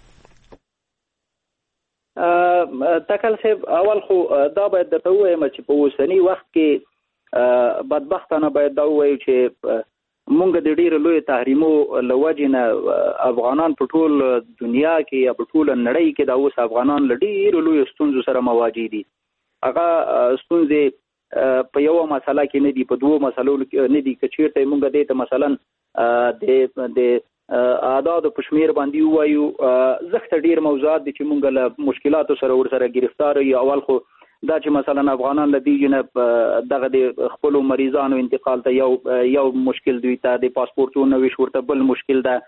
تکل صاحب اول خو دا باید د توې مچ په وسنی وخت کې بدبختانه باید دا وایي چې مونږ د ډیرو لوی تحریمو لوجنه افغانان په ټول دنیا کې یا په ټول نړۍ کې دا اوس افغانان ل ډیرو لوی ستونزو سره مواجه دي هغه ستونزې په یو مسله کې نه دي په دوه مسلو نه دي چې چیرته مونږ د ته مثلا د د اعداد په شمیر باندې وایو زخت ډیر موضوعات دي چې مونږ له مشکلاتو سره ور سره گرفتار یو اول خو دا چې مثلا افغانان له دې جنب دغه د خپل مریضانو انتقال ته یو یو مشکل دوی ته د پاسپورتونو ویش ورته بل مشکل ده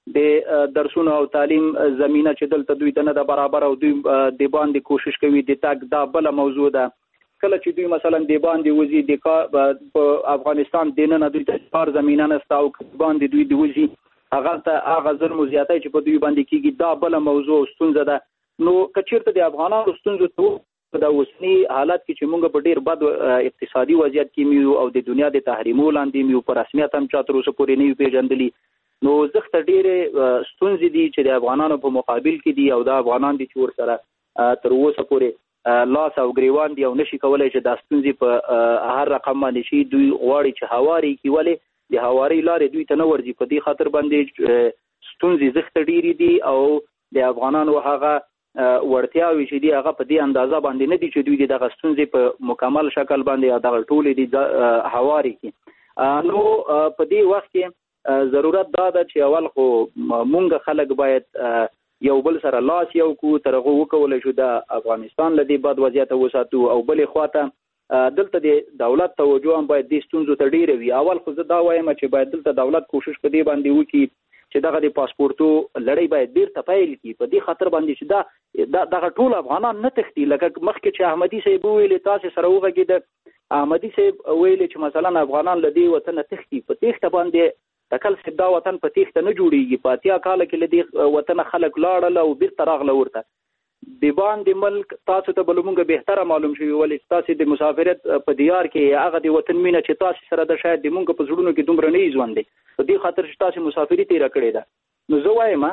د درسونو او تعلیم زمينه چې دلته دوی ته نه برابر او دوی د باندې کوشش کوي د تاک دا بل موضوع ده کله چې دوی مثلا د باندې وزي د په افغانستان دینه نه دوی ته کار زمينه نه ستاو باندې دوی د وزي هغه ته هغه ظلم زیاتای چې په دوی باندې کیږي دا بل موضوع ستونزه ده نو کچیرته د افغانانو ستونزه ته د اوسنی حالت کې چې موږ په ډیر بد اقتصادي وضعیت کې میو او د دنیا د تحریمو لاندې میو پر رسمیت هم چا تر اوسه پورې نه پیژندلی نو زخت ډیر ستونزې دي چې د افغانانو په مقابل کې دي او د افغانان دي چې ور سره تر اوسه پورې لاس او ګریوان دی او نشي کولای چې د ستونزې په هر رقم باندې شي دوی غواړي چې هواري کې ولې د هواري لارې دوی ته نه ورځي په دې خاطر باندې ستونزې زخت ډیری دي او د افغانانو هغه ورتیاوي چې دی هغه په دې اندازه باندې نه دي چې دوی دغه ستونزې په مکمل شکل باندې دغه ټولې دي هواري کې نو په دې وخت کې ضرورت دا ده چې اول خو مونږ خلک باید یو بل سره لاس یو کو ترغه وکول شو د افغانستان لدی بد وضعیت وساتو او بلې خواته دلته د دولت توجه هم باید د ستونزو ته ډیر وي اول خو زه دا وایم چې باید دلته دولت کوشش کوي باندې وکړي چې دغه د پاسپورتو لړۍ باید ډیر تفایل کی په دې خاطر باندې چې دا دغه ټول افغانان نه تختی لکه مخکې چې احمدي صاحب ویل تاسو سره وغږید احمدي صاحب ویل چې مثلا افغانان لدی وطن تختی په تخته باندې تکل سید دا وطن په تیخته نه جوړیږي په اتیا کال کې لدی وطن خلک لاړل او بیرته راغله ورته د باندې ملک تاسو ته بلومږه بهتره معلوم شوی ولې تاسو د مسافرت په دیار کې هغه د وطن مینه چې تاسو سره د شاید د مونږ په زړونو کې دومره نه ژوند دي په دې خاطر چې تاسو مسافري تیر کړی ده نو زه وایم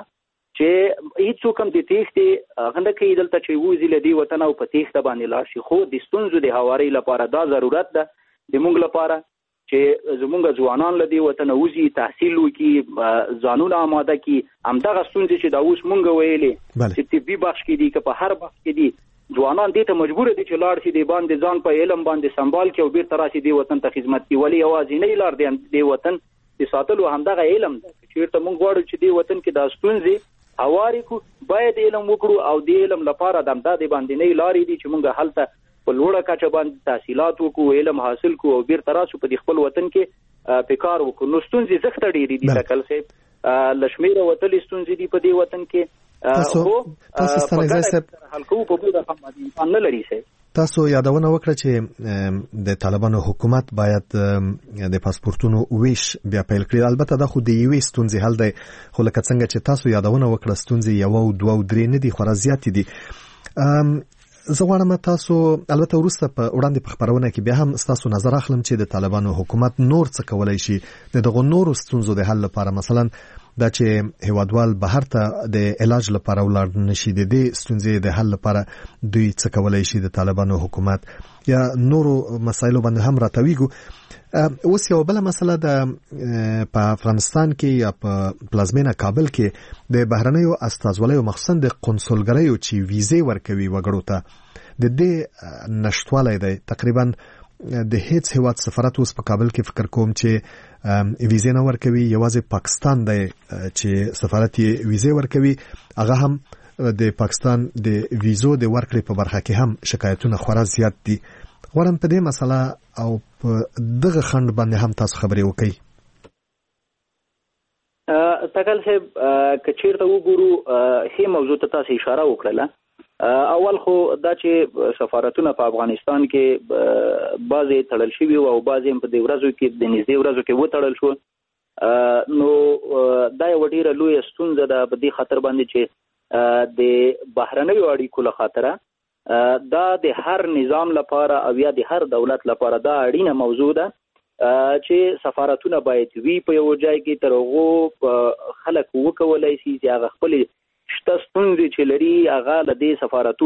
چې هیڅ کوم د تیخته غنده کې دلته چې وځي لدی وطن او په تیخته باندې لاشي خو د ستونزو د هواري لپاره دا ضرورت ده د مونږ لپاره چې زمونږ ځوانان لدی وطن وزي تحصیل وکي ځانونه آماده کی همدغه ستونزې چې دا اوس مونږ ویلې چې طبي بخش کې دي که په هر بخش کې دي ځوانان دې ته مجبور دي چې لاړ شي د باندې ځان په علم باندې سنبال کې او بیرته راشي د وطن ته خدمت کوي ولې یوازې نه لار دی د وطن د ساتلو همدغه علم چې ورته مونږ غواړو چې د وطن کې د ستونزې هواري کو باید علم وکړو او د علم لپاره د امداد باندې نه لارې دي چې مونږ حالت په لوړه کچه باندې تحصیلات وکړو علم حاصل کو او بیرته راشو په خپل وطن کې پکار وکړو نو ستونزې زخت ډېری دي تکل صاحب لشمیره وتل ستونزې دي په دې وطن کې تاسو تاسو ستنګزای صاحب حلقو په بوده هم نه لري صاحب تاسو یادونه وکړه چې د طالبانو حکومت باید د پاسپورتونو ویش بیا پیل کړي البته دا خو د یوې ستونزې حل دی خو لکه څنګه چې تاسو یادونه وکړه ستونزې یو او دوه او درې نه دي خو زیات دي زه غواړم تاسو البته وروسته په وړاندې په خبرونه کې بیا هم تاسو نظر اخلم چې د طالبانو حکومت نور څه کولای شي د دغه نورو ستونزو د حل لپاره، مثلا دا چې هیوادوال بهر ته د علاج لپاره ولاړ نشي، د دې ستونزې د حل لپاره دوی څه کولای شي د طالبانو حکومت یا نورو مسایلو باندې هم راتويګو. اوس یو بل مسله د په افغانستان کې یا په پلازمینه کابل کې د بهرنیو استازولیو مخصوصا د قونسلګریو چې ویزې ورکوي وګړو ته د دې نشټوالی دی. تقریبا د هیڅ هیواد سفارت اوس په کابل کې فکر کوم چې ویزې نه ورکوي، یوازې پاکستان دی چې سفارت یې ویزې ورکوي. هغه هم د پاکستان د ویزو د ورکړې په برخه کې هم شکایتونه خورا زیات دي. غواړم په دې مسله او په دغه خند باندې هم تاسو خبرې وکړئ. تکل صاحب کچیرته وګورو هي موضوع ته تاسو اشاره وکړه. اول خو دا چې سفارتونه په افغانستان کې بعضې تړل شوي او بعضې په دې ورځو کې د نږدې ورځو کې وتړل شو، نو دا یوه ډېره لویه ستونزه ده په دې خاطر باندې چې د بهرنیو اړیکو له خاطره دا د هر نظام لپاره او یا د هر دولت لپاره دا اړینه موضوع ده چې سفارتونه باید وي په یو ځای کې، تر هغو خلک وکولی شي چې هغه خپلې شته ستونزې چې لري هغه له دې سفارتو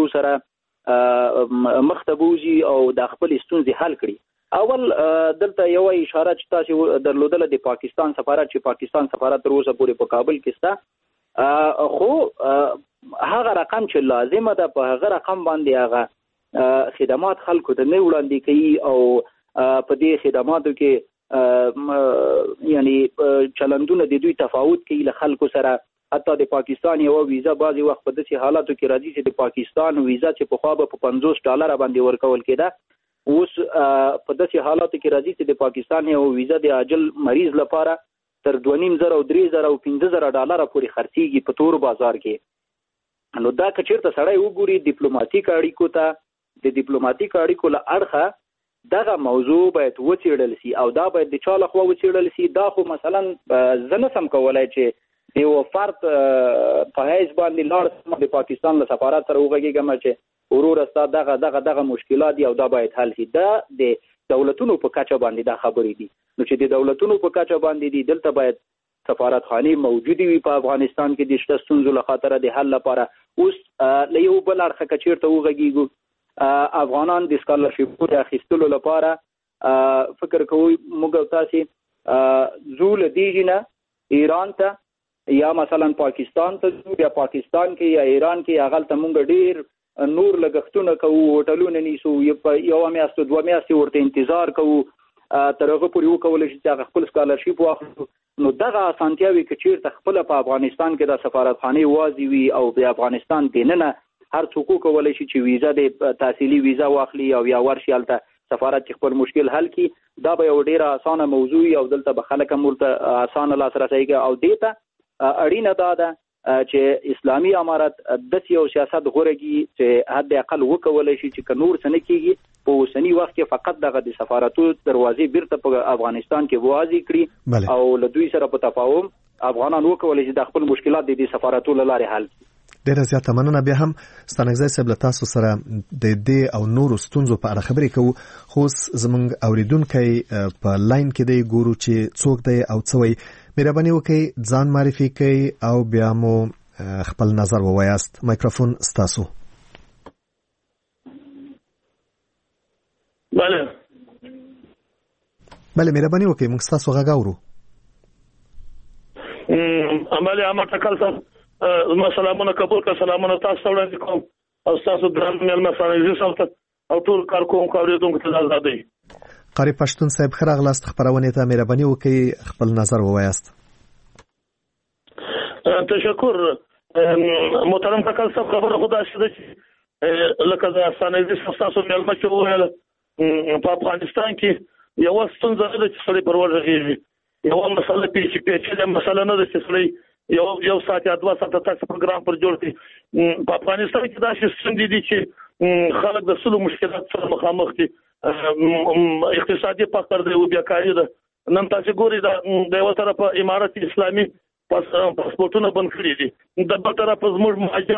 سره مخ ته بوځي او د خپلې ستونزې حل کړي. اول دلته یوه اشاره چې تاسو درلودله د پاکستان سفارت، چې پاکستان سفارت تر اوسه پورې په کابل کې شته، خو هغه رقم چې لازمه ده په هغه رقم باندې هغه خدمات خلکو ته نه وړاندې کوي او په دې خدماتو کې یعنی چلندونه د دوی تفاوت کوي له خلکو سره. حتی د پاکستان یو ویزا بعضی وخت په داسې حالاتو کې راځي چې د پاکستان ویزا چې پخوا به په پنځوس ډالره باندې ورکول کېده، اوس په داسې حالاتو کې راځي چې د پاکستان یو ویزا د عاجل مریض لپاره تر دوه نیم زره او درې زره او پنځه زره ډالره پورې خرڅېږي په تور بازار کې. نو دا که چېرته سړی وګوري ډیپلوماتیک اړیکو ته، د ډیپلوماتیک اړیکو له اړخه دغه موضوع باید وڅېړل شي او دا باید د چا لخوا وڅېړل شي. دا خو مثلا زه نه سم کولی چې د یو فرد په حیث باندې لاړ سم د پاکستان له سفارت سره وغږېږم چې وروره ستا دغه دغه دغه مشکلات دي او دا باید حل شي. دا د دولتونو په کچه باندې دا خبرې دي. نو چې د دولتونو په کچه باندې دي، دلته باید سفارتخانې موجودې وي په افغانستان کې د شته ستونزو له خاطره د حل لپاره. اوس له یو بل اړخه که چېرته وغږېږو، افغانان د سکالرشیپو د اخیستلو لپاره فکر کوو موږ او تاسې ځو له دې نه ایران ته یا مثلا پاکستان ته ځو، یا پاکستان کې یا ایران کې هغلته موږ ډېر نور لګښتونه کوو، هوټلونه نیسو، یوه میاشت دوه میاشتې ورته انتظار کوو تر هغه پورې وکولی شي چې هغه خپل سکالرشیپ واخلو. نو دغه اسانتیاوې که چېرته خپله په افغانستان کې د سفارتخانې واضح وي او د افغانستان دننه هر څوک وکولی شي چې ویزا د تحصیلي ویزا واخلي او یا ورشي هلته سفارت چې خپل مشکل حل کړي، دا به یوه ډېره اسانه موضوع وي او دلته به خلک هم ورته اسانه لاسرسی کوي. او دې ته اړینه دا ده چې اسلامي امارت داسې یو سیاست غوره کړي چې حد اقل وکولی شي چې که نور څه نه کېږي په اوسني وخت کې فقط دغه د سفارتو دروازې بیرته په افغانستان کې واضح کړي او له دوی سره په تفاهم افغانان وکولی شي د خپل مشکلات د دې سفارتو له لارې حل کړي. ډېره زیاته مننه. بیا هم ستانکزی صاحب له تاسو سره د دې او نورو ستونزو په اړه خبرې کوو، خو زموږ اوریدونکی په لاین کې دی، ګورو چې څوک دی او څه وایي. مهرباني وکړئ ځان معرفي کړئ او بیا مو خپل نظر ووایاست. مایکروفون ستاسو. بله بله مهرباني وکړئ موږ ستاسو غږ اورو. عملي عامه تکل صاحب زما سلامونه قبول کړه. سلامونه تاسو ته وړاندې کوم او تاسو ګران مېلمه فرنګي صاحب او ټول کارکوونکو اوریدونکو ته آزادۍ. قاری پښتون صاحب ښه راغلاست خپرونې ته. مهرباني وکړئ خپل نظر ووایاست. تشکر محترم تکل صاحب. خبره خو داسې ده چې لکه د افسانوي صاحب تاسو مېلمه چې وویل په افغانستان کې یوه ستونزه نه ده چې سړی پر وغږېږي، یوه مسله پیچلې مسله نه ده چې سړی یو یو ساعت یا دوه ساعته تاسو پروګرام پر جوړ کړي. په افغانستان کې داسې ستونزې دي چې خلک د سلو مشکلات سره مخامخ دي. اقتصادي فقر دی او بیکاري ده. نن تاسو ګورئ د یوه طرفه امارت اسلامي پاسپورټونه بند کړي دي، د بل طرفه زموږ مهاجر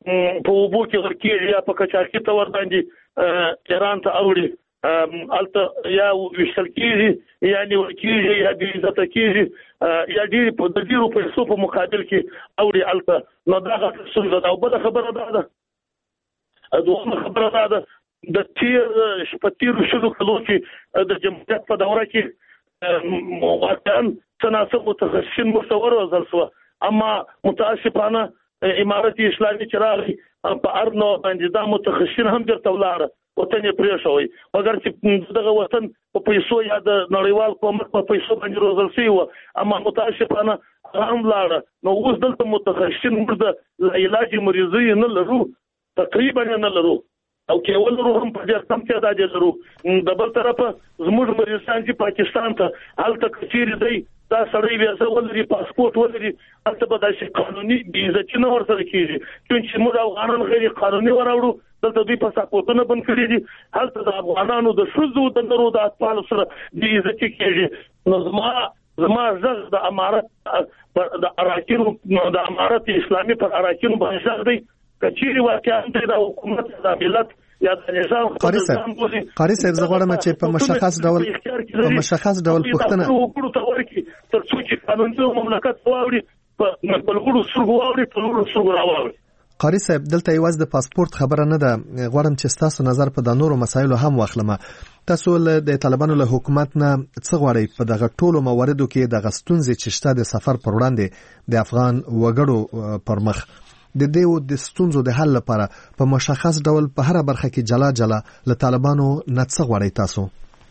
په اوبو کې ورکیږي یا په کچاکي ته ور باندې ایران ته اوړي الته یا وشل کېږي یا نیول کېږي یا بې عزته کېږي یا ډېرې په د ډېرو پیسو په مقابل کې اوړي الته نو دغه ستونزه ده. او بله خبره دا ده دویمه خبره دا ده د تیر په تېرو شلو کلو کې د جمهوریت په دوره کې واقعا تناسب متخصصین ورته وروزل شوه، اما متاسفانه امارت اسلامي چې راغی په هر نوع باندې دا متخصصین هم بیرته ولاړه وطن یې پرېښوی، مګر چې دغه وطن په پیسو یا د نړیوال کومک په پیسو باندې روزل شوی وو، اما متاسفانه هغه هم ولاړه. نو اوس دلته متخصصین موږ د علاج مریضۍ نه لرو، تقریبا نه لرو، او کې ولرو هم په ډېر کم تعداد یې لرو. د بل طرفه زموږ مریضان چې پاکستان ته هلته که چیرې دی دا سړی ویزه ولري پاسپورت ولري هلته به داسې قانوني بې عزتي نه ورسره کېږي، چونکې موږ افغانان غیر قانوني وراوړو، دلته دوی پاسپورتونه بند کړي دي، هلته د افغانانو د ښځو د نرو د اطفالو سره بې عزتي کېږي. نو زما زما غږ د امارت د اراکینو د امارت اسلامي پر اراکینو باندې غږ دی که چیرې واقعا د حکومت د ملت یا د نظام قاری صاحب قاری صاحب زه غواړم چې په مشخص ډول په مشخص ډول پوښتنه وکړو ته ورکی تر څو چې قانوني مملکت واوري په بلغړو سرغو واوري په لورو سرغو راوړي. قاری صاحب دلته یوازې د پاسپورت خبره نه ده، غواړم چې تاسو نظر په د نورو مسایلو هم واخلم. تاسو د طالبانو له حکومت نه څه غواړئ په دغه ټولو مواردو کې د غستونځ چې شته د سفر پر وړاندې د افغان وګړو پر مخ د دې د ستونزو د حل لپاره په مشخص ډول په هر برخه کې جلا جلا له طالبانو نه څه غواړئ تاسو؟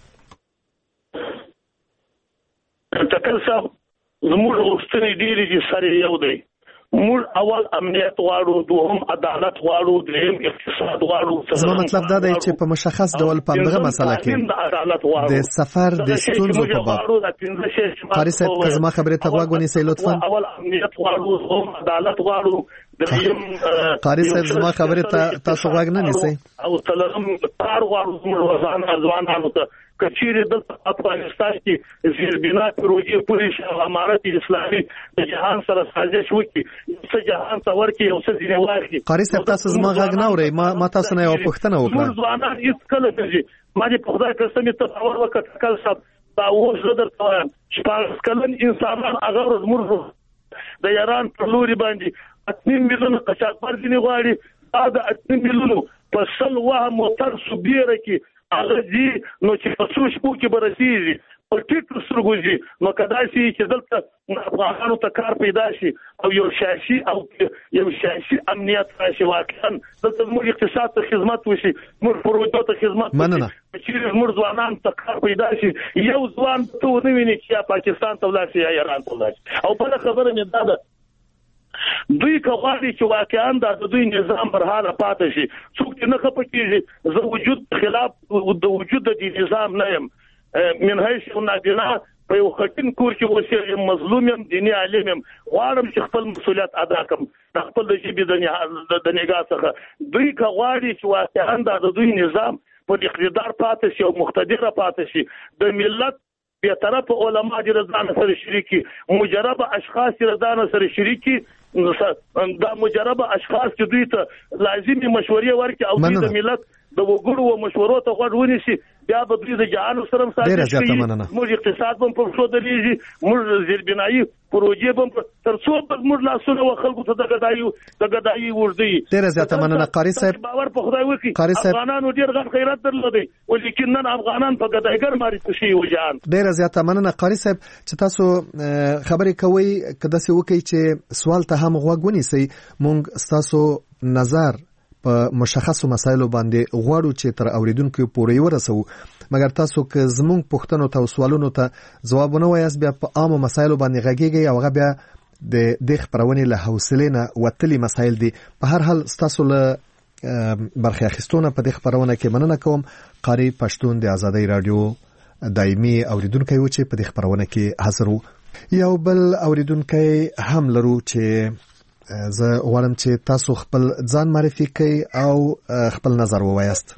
تکل صاحب زموږ غوښتنې ډېرې دي، سره یو دی. موږ اول امنیت غواړو، دوهم عدالت غواړو، دریم اقتصاد غواړو. زما مطلب دا دی چې په مشخص ډول په همدغه مسله کې د سفر د ستونزو په باب قاری صاحب که زما خبرې ته غوږ ونیسئ لطفا. اول امنیت غواړو، دوهم عدالت غواړو. قاری صاحب زما خبرې ته تاسو غوږ نه نیسئ. او څلورم کار غواړو زموږ ځوانانو ته که چیرې دلته افغانستان کې زیربنا پروژې پورې شي او امارت اسلامي د جهان سره سازش وکړي، څه جهان ته ورکړي او څه ځینې واخلي. قاری صاحب تاسو زما غږ نه اورئ، ما تاسو نه یوه پوښتنه وکړه. زموږ ځوانان هېڅکله نه ځي، ما دې په خدای قسم یې ته باور وکړه تکل صاحب دا اوس زه درته وایم شپاړس کلن انسانان هغه ورځ زموږ د ایران پر لوري باندې اتنیم میلیونه قاچاقبر ځینې غواړي، دا د اتنیم میلیونو په سل وه موټر سوبیره کې هغه ځي نو چې په څو شپو کې به رسېږي په ټیټو سترګو ځي. نو که داسې چې دلته افغانانو ته کار پیدا شي او یو سیاسي او یو سیاسي امنیت راشي، واقعا دلته زموږ اقتصاد ته خدمت وشي، زموږ پروژو ته خدمت وشي، چیرې زموږ ځوانان ته کار پیدا شي، یو ځوان ته ونه ویني چې یا پاکستان ته ولاړ شي یا ایران ته ولاړ شي. او بله خبره مې دا ده دوی که غواړي چې واقعا دا د دوی نظام برحاله پاتې شي، څوک چې نه خفه کېږي زه وجود خلاف د وجود د دې نظام نه یم، من حیث نابینا په یو خټین کور کې اوسېږم، مظلوم یم، دیني عالم یم، غواړم چې خپل مسؤلیت ادا کړم د خپل د ژبې د نګاه څخه. دوی که غواړي چې واقعا دا د دوی نظام په اقتدار پاتې شي او مقتدره پاتې شي، د ملت بیطرف علما دې رضانه سره شریکي، مجربه اشخاص دې رضانه سره شریکي، دا مجربه اشخاص چې دوی ته لازمي مشورې ورکړي او دوی د ملت د وګړو او مشورو ته غوږ ونیسي، بیا به دوی د جهانو سره هم سازش کوي. موږ اقتصاد به هم په پښو درېږي، موږ زیربنایي پروژې به هم تر څو به زموږ لاسونه و خلکو ته د ګدایي د ګدایي اوږدوي. ډېره زیاته مننه قاري صاحب. باور په خدای وکړي افغانانو ډېر غټ غیرت درلودی، ولیکن نن افغانان په ګدایګر ماري شي و جهان. ډېره زیاته مننه قاري صاحب چې تاسو خبرې کوئ، که داسې وکړئ چې سوال ته هم غوږ ونیسئ. موږ ستاسو نظر په مشخصو مسایلو باندې غواړو چې تر اوریدونکو پورې ورسوو، مګر تاسو که زموږ پوښتنو ته او سوالونو ته ځواب ونه وایاست بیا په عامو مسایلو باندې غږیږئ او هغه بیا د دې خپرونې له حوصلې نه وتلي مسایل دي. په هر حال ستاسو له برخې اخیستونه په دې خپرونه کې مننه کوم. قاری پښتون د ازادۍ راډیو دایمي اوریدونکی و چې په دې خپرونه کې حاضر و. یو بل اوریدونکی هم لرو چې زه غواړم چې تاسو خپل ځان معرفي کړئ او خپل نظر ووایاست.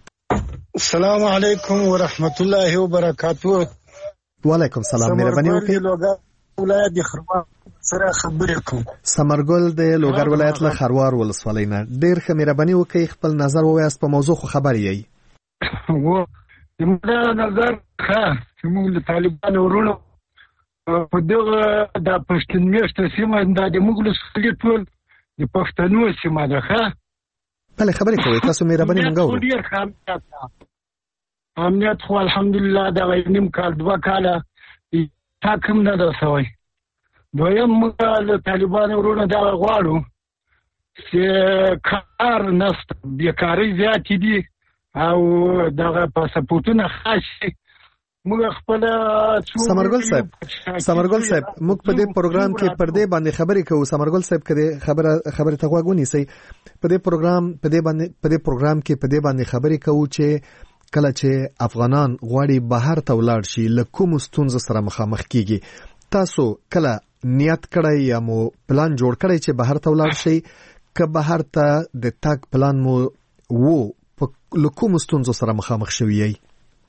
السلام علیکم ورحمت الله وبرکاته. وعلیکم السلام. مهرباني وکړئ. ولایت د خرما سره خبرې کوم. ثمرګل د لوګر ولایت له خروار ولسوالۍ نه ډېر ښه مهرباني وکړئ خپل نظر ووایاست. په موضوع خو خبر یې و زموږ نظر ښه چې موږ له طالبانو ورونو په دغه د پښتون میشته سیمه دا د موږ ولسوالۍ ټول د پښتنو سیمه ده. ښه بله خبرې کوئ تاسو مهرباني موږ اورو. ډېر ښه امنیت ده. امنیت خو الحمدلله دغه نیم کال دوه کاله حاکم نه ده سوی. دویم موږ له طالبانو ورونو دغه غواړو چې کار نشته، بیکاري زیاتې دي او دغه پاسپورټونه خاص شي. موږ خپل ثمرګل صاحب ثمرګل صاحب موږ په دې پروګرام کې پر دې باندې خبرې کوو. ثمرګل صاحب کړي خبره خبره ته غوږ ونیسئ. په دې پروګرام په دې باندې په دې پروګرام کې په دې باندې خبرې کوو چې کله چې افغانان غواړي بهر ته ولاړ شي له کومو ستونزو سره مخامخ کیږي. تاسو کله نیت کړی یا مو پلان جوړ کړی چې بهر ته ولاړ شئ که بهر ته د تګ پلان مو وو په له کومو ستونزو سره مخامخ شوي یئ؟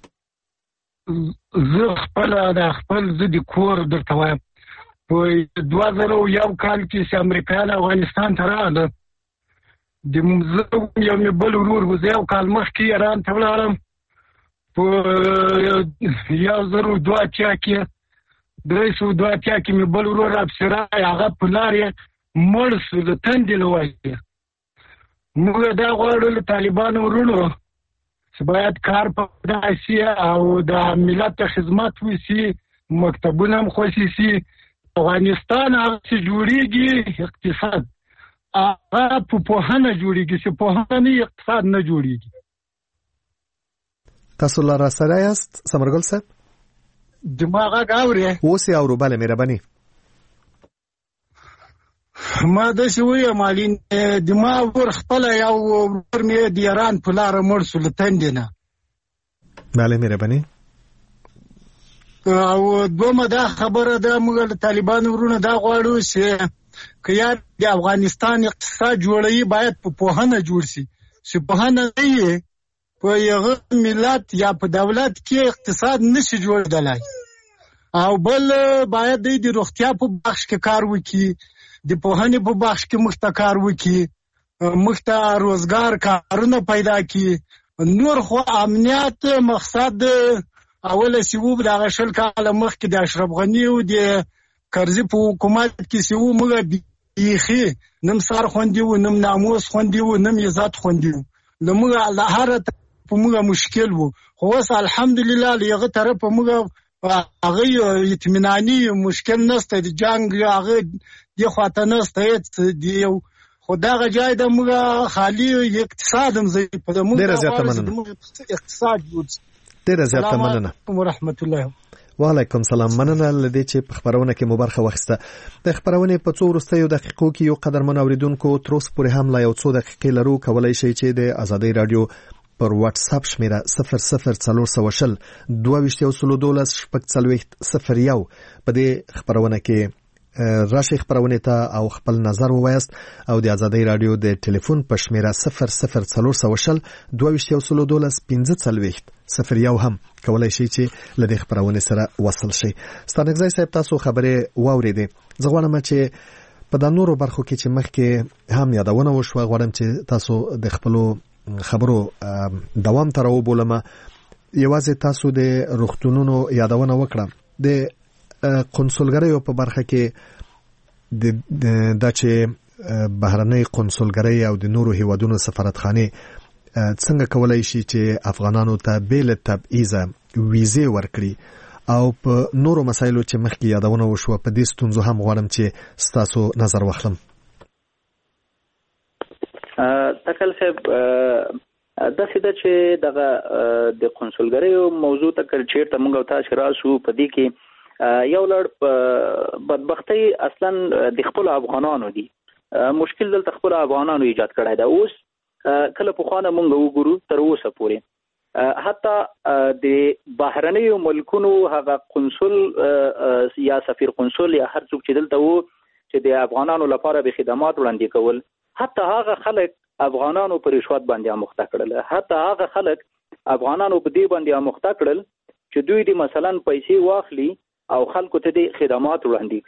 زه خپله د خپل زه د کور درته وایم په دوه زره یو کال کې چې امریکایان افغانستان ته راغله د زه یو مې بل ورور و زه یو کال مخکې ایران ته ولاړم په یو زره دوه اتیا کې درې سوه دوه اتیا کې مې بل ورور افسر راغی هغه په لار یې مړ سو د تندې له وجې. موږ دا غواړو له طالبانو ورونو چې باید کار پیدا شي او د ملت ته خدمت وشي، مکتبونه هم خوشي شي. افغانستان هغه چې جوړېږي اقتصاد هغه په پوهنه جوړېږي چې پوهنه نه اقتصاد نه جوړېږي. تاسو لا را سره یاست ثمرګل صاحب؟ دماغ غږ اورې؟ اوس یې اورو. بله مهرباني. ما داسې ووایم علین دماغ ور خپله یو ورور مې د ایران په لاره مړ سو له تندې نه. بله مهرباني. او دومره دا خبره ده موږ له طالبانو ورونه دا غواړو چې که یا د افغانستان اقتصاد جوړوي باید په پوهنه جوړ شي چې پوهنه نه یې په یغه ملت یا په دولت کې اقتصاد نشي جوړېدلی. او بل باید د روغتیا په بخش کې کار وکړي، د پوهنې په بخش کې موږ ته کار وکړي، موږ ته روزګار کارونه پیدا کړي. نور خو امنیت مقصد اوله سیوب دغه شل کاله مخکې د اشرف غني او د کرزي په حکومت کې سیو موږ بیخي نم سر خوندي و نم ناموس خوندي و نم عزت خوندي و نو موږ له هر په موږ مشکل وو. خو اوس الحمدلله له هغه طرف موږ هغه اطمیناني مشکل نشته، د جنگ هغه دی خواته نشته دی. خو دغه جای د موږ خالي اقتصاد هم ضعیف ده. موږ ډېره زیاته مننه. اقتصاد جوړ. ډېره زیاته مننه. ورحمت الله. وعلیکم سلام. مننه لدې چې په خبرونه کې مو برخه واخیسته. د خبرونې په څو وروستیو دقیقو کې یو قدرمن اوریدونکو تر اوسه پورې هم لا یو څو دقیقې لرو. کولی شئ چې د ازادۍ راډیو پر واتس اپ شمیره صفر صفر څلور سوه شل دوه ویشت یو سلو دولس شپږ څلوېښت صفر یو په دې خبرونه کې راشئ خبرونې ته او خپل نظر ووایاست. او د ازادۍ راډیو د ټلیفون په شمیره صفر صفر څلور سوه شل دوه ویشت یو سلو دولس پنځه څلوېښت صفر یو هم کولی شئ چې له دې خبرونې سره وصل شئ. ستانکزی صاحب تاسو خبرې واورېدې. زه غواړم چې په د نورو برخو کې چې مخکې هم یادونه وشوه غواړم چې تاسو د خپلو خبرو دوام ته راوبولم. یوازې تاسو د روغتونونو یادونه وکړه. د قونسلګریو په برخه کې د چې بهرنۍ قونسلګرۍ او د نورو هیوادونو سفارتخانې څنګه کولای شي چې افغانانو ته بیل تبعیضه ویزې ورکړي او په نورو مسایلو چې مخکې یادونه وشوه په دې ستونزو هم غواړم چې ستاسو نظر واخلم. تکل صاحب داسې ده چې دغه د قونسلګریو موضوع ته کله چېرته موږ او تاسو راسو په دې کې یو لړ بدبختۍ اصلا د خپل افغانانو دي. مشکل دلته خپل افغانانو ایجاد کړی ده. اوس کله پخوانه موږ وګورو تر اوسه پورې حتی د بهرنیو ملکونو هغه قونسل یا سفیر قونسل یا هر څوک چې دلته وو چې د افغانانو لپاره به خدمات وړاندې کول، حتی هغه خلک افغانانو پر رشوت باندې اموخته کړل. حتی هغه خلک افغانانو په دې باندې اموخته کړل چې دوی دې مثلا پیسې واخلي او خلکو ته دې خدمات وړاندې کړي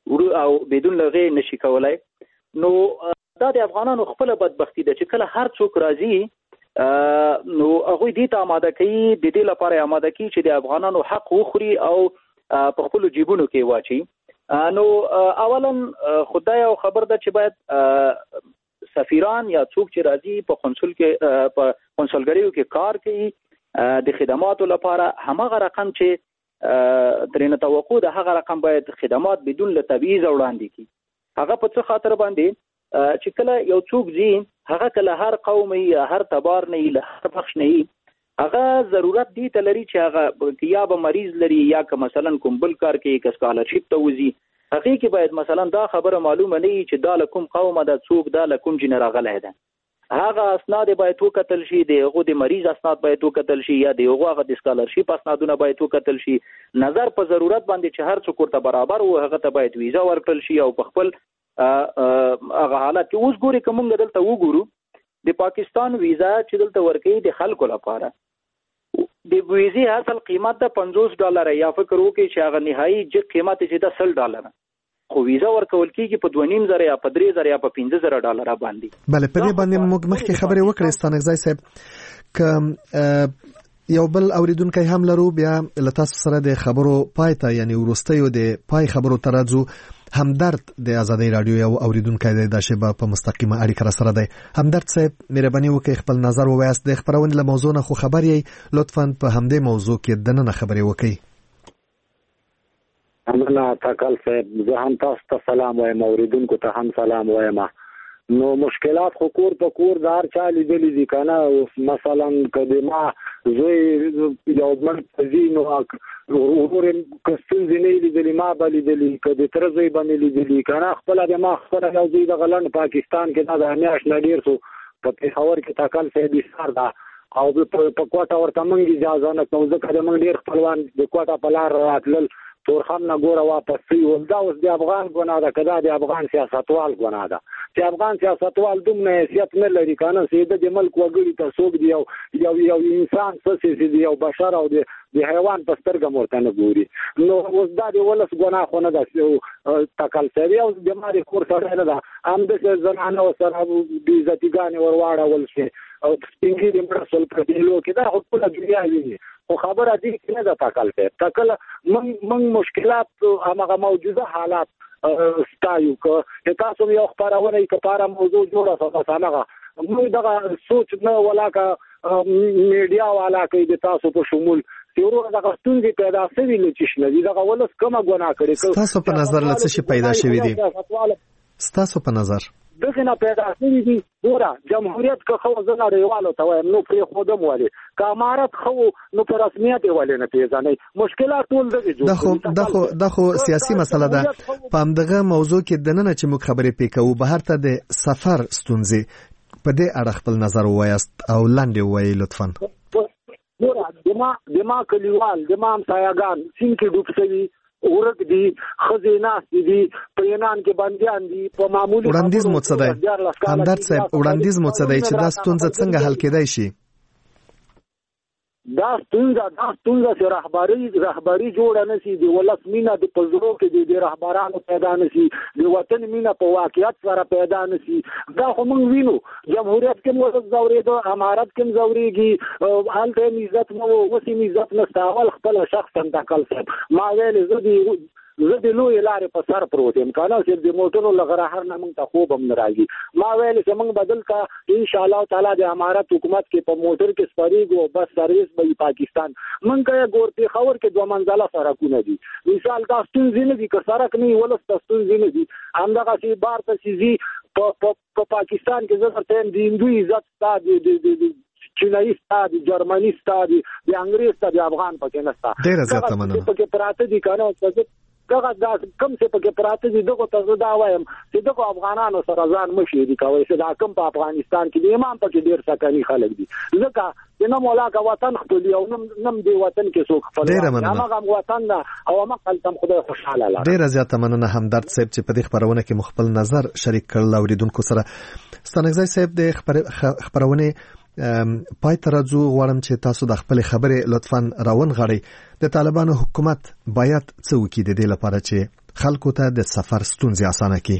او بدون لغه نشي کولای. نو دا د افغانانو خپل بدبختی ده چې کله هر څوک راځي نو هغه دې ته آماده کوي، د دې لپاره آماده کوي چې د افغانانو حق وخوري او په خپل جیبونو کې واچي. نو اولا خدای او خبر ده چې باید سفیران یا څوک چې راځي په قونسل کې په قونسلګریو کې کار کوي د خدماتو لپاره، همغه رقم چې ترنه توقع ده هغه رقم باید خدمات بدون له تبعیض وړاندې کی. هغه په څه خاطر باندې چې کله یو څوک زی هغه کله هر قومي یا هر تبار نه له هر بخش نه هغه ضرورت دی ته لري چې هغه یا به مریض لري یا که مثلا کوم بل کار کې که سکالرشپ ته وزي، هغه کې باید مثلا دا خبره معلومه نه وي چې دا له کوم قومه ده، څوک دا له کوم جنه راغلی ده. هغه اسناد باید وکتل شي، د هغو د مریض اسناد باید وکتل شي یا د هغو هغه د سکالرشپ اسنادونه باید وکتل شي. نظر په ضرورت باندې چې هر څوک ورته برابر و هغه ته باید ویزا ورکړل شي او په خپل هغه حالت کې اوس ګوري کوم دلته وګورو د پاکستان ویزا چې دلته ورکړي د خلکو لپاره د ویزې اصل قیمت د پنځوس ډالر یا فکر وکړي چې هغه نهایي چې قیمت چې د سل ډالر، خو ویزا ورکول کیږي په دوه نیم زره یا په درې زره یا په پنځه زره ډالر باندې. بله په دې باندې موږ مخکې خبرې وکړې ستانکزی صاحب ک یو بل اوریدونکو هم لرو، بیا له تاسو سره د خبرو پای ته یعنی وروستیو د پای خبرو ترازو همدرد د آزادۍ رادیو یو اوریدونکو دی دا شی په مستقیمه اړیکه را سره دی. همدرد صاحب مهرباني وکړئ خپل نظر ووایاست د خبرونې له موضوع نه خو خبر یې لطفا په همدې موضوع کې دننه خبرې وکړئ. امنا تکل صاحب زه هم تاسو ته سلام وایم، اوریدونکو ته هم سلام وایم. نو مشکلات خو کور په کور د هر چا لیدلي دي که نه، مثلا که د ما زوی یو مړ ځي نو ورور یې که ستونزې نه یې لیدلي ما به لیدلي، که د تره زوی به مې لیدلي که نه، خپله د ما خپله یو زوی دغه لنډ پاکستان کې دا د میاشت نه ډېر شو په پېښور کې تکل صاحب ایثار ده او په کوټه ورته موږ اجازه نه کوو ځکه د موږ ډېر خپلوان د کوټه په لار راتلل تورخم نه ګوره واپس شي ول دا اوس د افغان ګناه ده که دا د افغان سیاستوال ګناه ده چې افغان سیاستوال دومره حیثیت نه لري که نه چې د ملک وګړي ته څوک دی یو یو انسان څه چې دی یو بشر او د حیوان په سترګه ورته نه ګوري. نو اوس دا د ولس ګناه خو نه ده تکل سوي او د ما د کور سړی نه ده همداسې زنانه سره بېعزتیګانې ور واړول شي او سپین ږیري مړه شول په ډیلو کې، دا خو ټوله دنیا ویني. خو خبره دې کې نه ده تکل صاحب، تکل موږ مشکلات همغه موجوده حالات ستایو که تاسو یو خپرونه یې کپاره موضوع جوړه شوه بس همغه موږ دغه سوچ نه ولا که میډیا والا کوي د تاسو په شمول چې ورور دغه ستونزې پیدا شوي نه چې شنه دي دغه ولس کومه ګناه کړې. ستاسو په نظر له څه شي پیدا شوي دي؟ ستاسو په نظر دغه نه پیدا شوي دي. ګوره جمهوریت که خو زه نړیوالو ته وایم نو پرېښودم ولې، که امارت خو نو په رسمیت یې ولې نه پېژنئ. مشکلات ټول دغې جوړ دا خو سیاسي مسله ده. په همدغه موضوع کې دننه چې موږ خبرې پې کوو بهر ته د سفر ستونزې په دې اړه خپل نظر ووایاست او لنډې ووایئ لطفا. ګوره د ما کلیوال د ما همسایهګان سیند کې ډوب شوي ورک دي، ښځې ناستې دي، په یونان کې بندیان دي، په معمولي وړاندیز مو څه دی همدرد صاحب؟ وړاندیز مو څه دی چې دا ستونزه څنګه حل کېدای شي؟ دا ستونزه دا ستونزه چې رهبري رهبري جوړه نه شي، د ولس مینه د په زړو کې د رهبرانو پیدا نه شي، د وطن مینه په واقعیت سره پیدا نه شي. دا خو موږ وینو جمهوریت کې هم ولس ځورېده، امارت کې هم ځورېږي، هلته هم عزت نه و، اوس هم عزت نشته. اول خپله شخصا تکل صاحب ما ویلې زه د زه د لویې لارې په سر پروت یم که نه صرف د موټرو له غرهر نه موږ ته خوب هم نه راځي. ما ویلې چې موږ به دلته انشاءالله تعالی د امارت حکومت کې په موټر کې سپرېږو، بس سرویس به وي پاکستان. موږ که یې ګور پېښور کې دوه منزله سړکونه دي، مثال دا ستونزې نه دي که سړک نه وي ولس ته ستونزې نه دي. همدغسې بار ته چې ځي په پاکستان کې زه درته یم د هندو عزت ستا د چینایي ستا د جرمني ستا د انګریز ستا د افغان پکې نه ستا ډېره زیاته مننه پکې پراته دي که نه دغه دا کوم څه پکې پراته دي دغو ته زه دا وایم چې دغو افغانانو سره ځان مه شریکوئ چې دا کوم په افغانستان کې د امام پکې ډېر سکني خلک دي ځکه چې نه مولا که وطن خپلوي او نم دې وطن کې څوک خپلوي همغه وطن ده او همغه هلته هم خدای خوشحاله لره. ډېره زیاته مننه همدرد صاحب چې په دې خپرونه کې مو خپل نظر شریک کړل اوریدونکو سره. ستانکزی صاحب د خپرونې پای ته راځو. غواړم چې تاسو د خپلې خبرې لطفاً راونغاړئ. د طالبانو حکومت باید څه وکړي د دې لپاره چې خلکو ته د سفر ستونزې اسانه کړي؟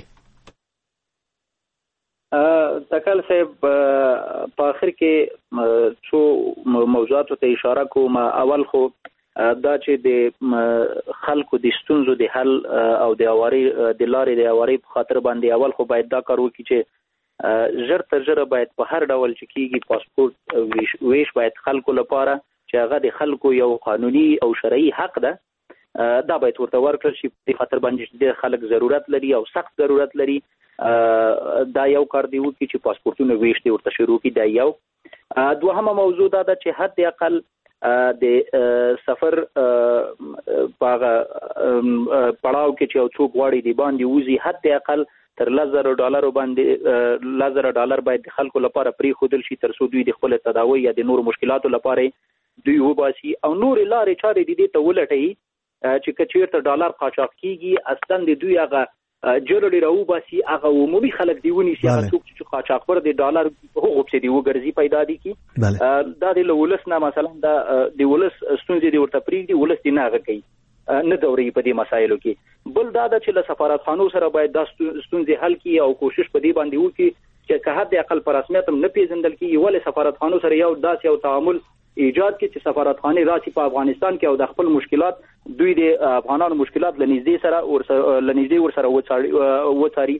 تکل صاحب په اخر کې څو موضوعاتو ته اشاره کوم. اول خو دا چې د خلکو د ستونزو د حل او د اواري د لارې د اواري په خاطر باندې اول خو باید دا کار وکړي چې ژر تر ژره باید په هر ډول چې کېږي پاسپورت ویش باید خلکو لپاره چې هغه د خلکو یو قانوني او شرعي حق ده دا باید ورته ورکړل شي. په خاطر باندې د خلک ضرورت لري او سخت ضرورت لري. دا یو کار دی وکړي چې پاسپورتونه ویش دی ورته شروع کړي. دا یو. دوهمه موضوع دا ده چې حد اقل د سفر په پړاو کې چې یو څوک غواړي دی باندې وزي حد اقل تر لزر ډالر باندې لزر ډالر باید خلکو لپاره پری خودل شي تر څو دوی د خپل تداوی یا د نور مشکلاتو لپاره دوی وباسي او نور لارې چارې د دې ته ولټي چې کچېرته ډالر قاچاق کیږي اصلا د دوی هغه جوړ لري او باسي هغه عمومي خلک دیونی سي هغه څوک چې قاچاق پر د ډالر هغه په دې وګرځي پیدا دي کی دا د ولس نه مثلا دا د ولس ستونزې دی ورته پریږدي ولس دی نه غږی نه دوري په دې مسایلو کې. بل دا د چې له سفارتخانو سره باید د ستونزې حل کی او کوشش په دې باندې وکړي چې که حد اقل پر رسمیت هم نه پیژندل کی ولې سفارتخانو سره یو داسې یو تعامل ایجاد کی چې سفارتخانه راشي په افغانستان کې او د خپل مشکلات دوی د افغانانو مشکلات لنیږدې سره او لنیږدې ور سره وڅاري.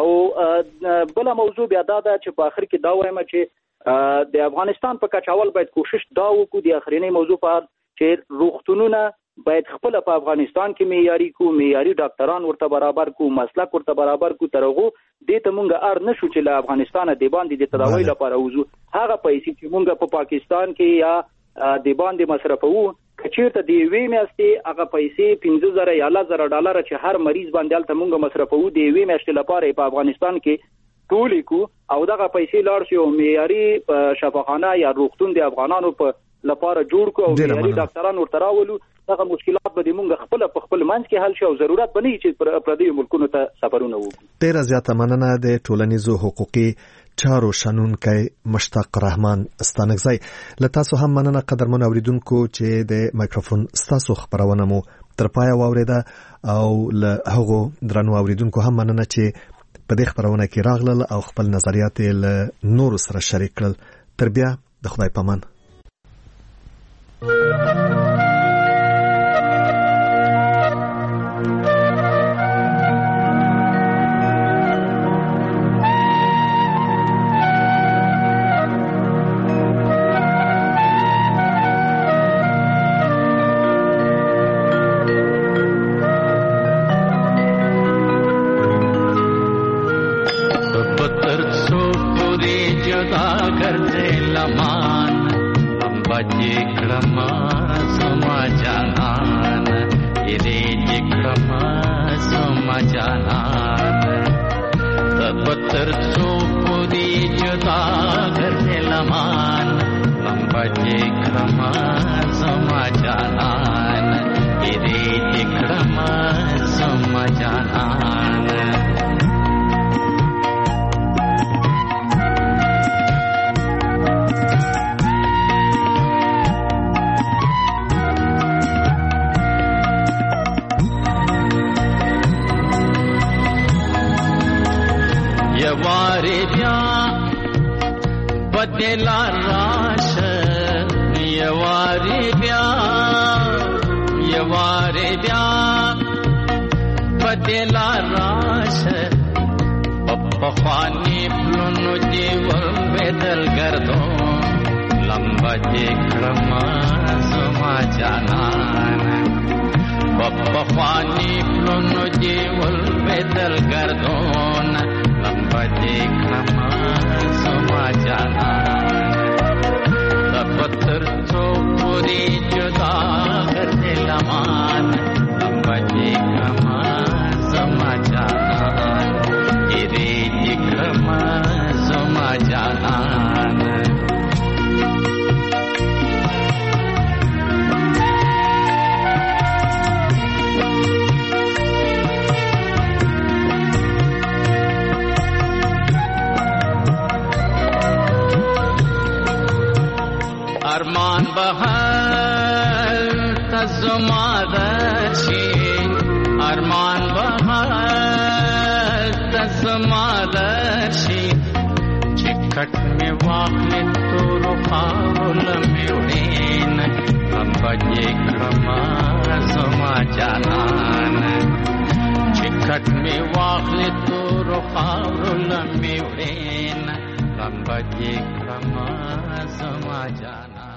او بل موضوع بیا دا ده چې په اخر کې دا وایم چې د افغانستان په کچاول باید کوشش دا وکړو د اخرینی موضوع په چې روغتونونه باید خپل په افغانستان کې معیاري کو معیاري ډاکټران ورته برابر کو مسلک ورته برابر کو ترغه دې ته مونږه ار نشو چې له افغانستان د باندې د تداوی لپاره وځو هغه پیسې چې مونږه په پاکستان کې یا د باندې مصرفو کچیرته دی وی میاشتې هغه پیسې پنځه زره یا لس زره ډالر چې هر مریض باندې الته مونږه مصرفو دی وی میاشتې لپاره په افغانستان کې ټولې کو او دغه پیسې لاړ شي او معیاري شفاخانه یا روغتون د افغانانو په لپاره جوړ کو او معیاري ډاکټران ورته راولو دغه مشکلات به موږ خپل په خپل منځ کې حل شي او ضرورت بنئ چې پردي ملکونو ته سفرونه وکړو. ډیره زیاته مننه د ټولنیزو حقوقي چارو شنونکي مشتاق رحمان ستانکزی. له تاسو هم مننه قدرمن اوریدونکو چې د مایکروفون ستاسو خبرونه مو تر پای واوریده او له هغو درنو اوریدونکو هم مننه چې په دې خبرونه کې راغلل او خپل نظریات له نور سره شریک کړل. تر بیا د خدای پامان. ارمان بهار تسمادشي چکټ می واخلې تور خاول می وړین ام بجې کړما زما جانان چکټ می واخلې تور خاول می وړین ام بجې کړما زما جانان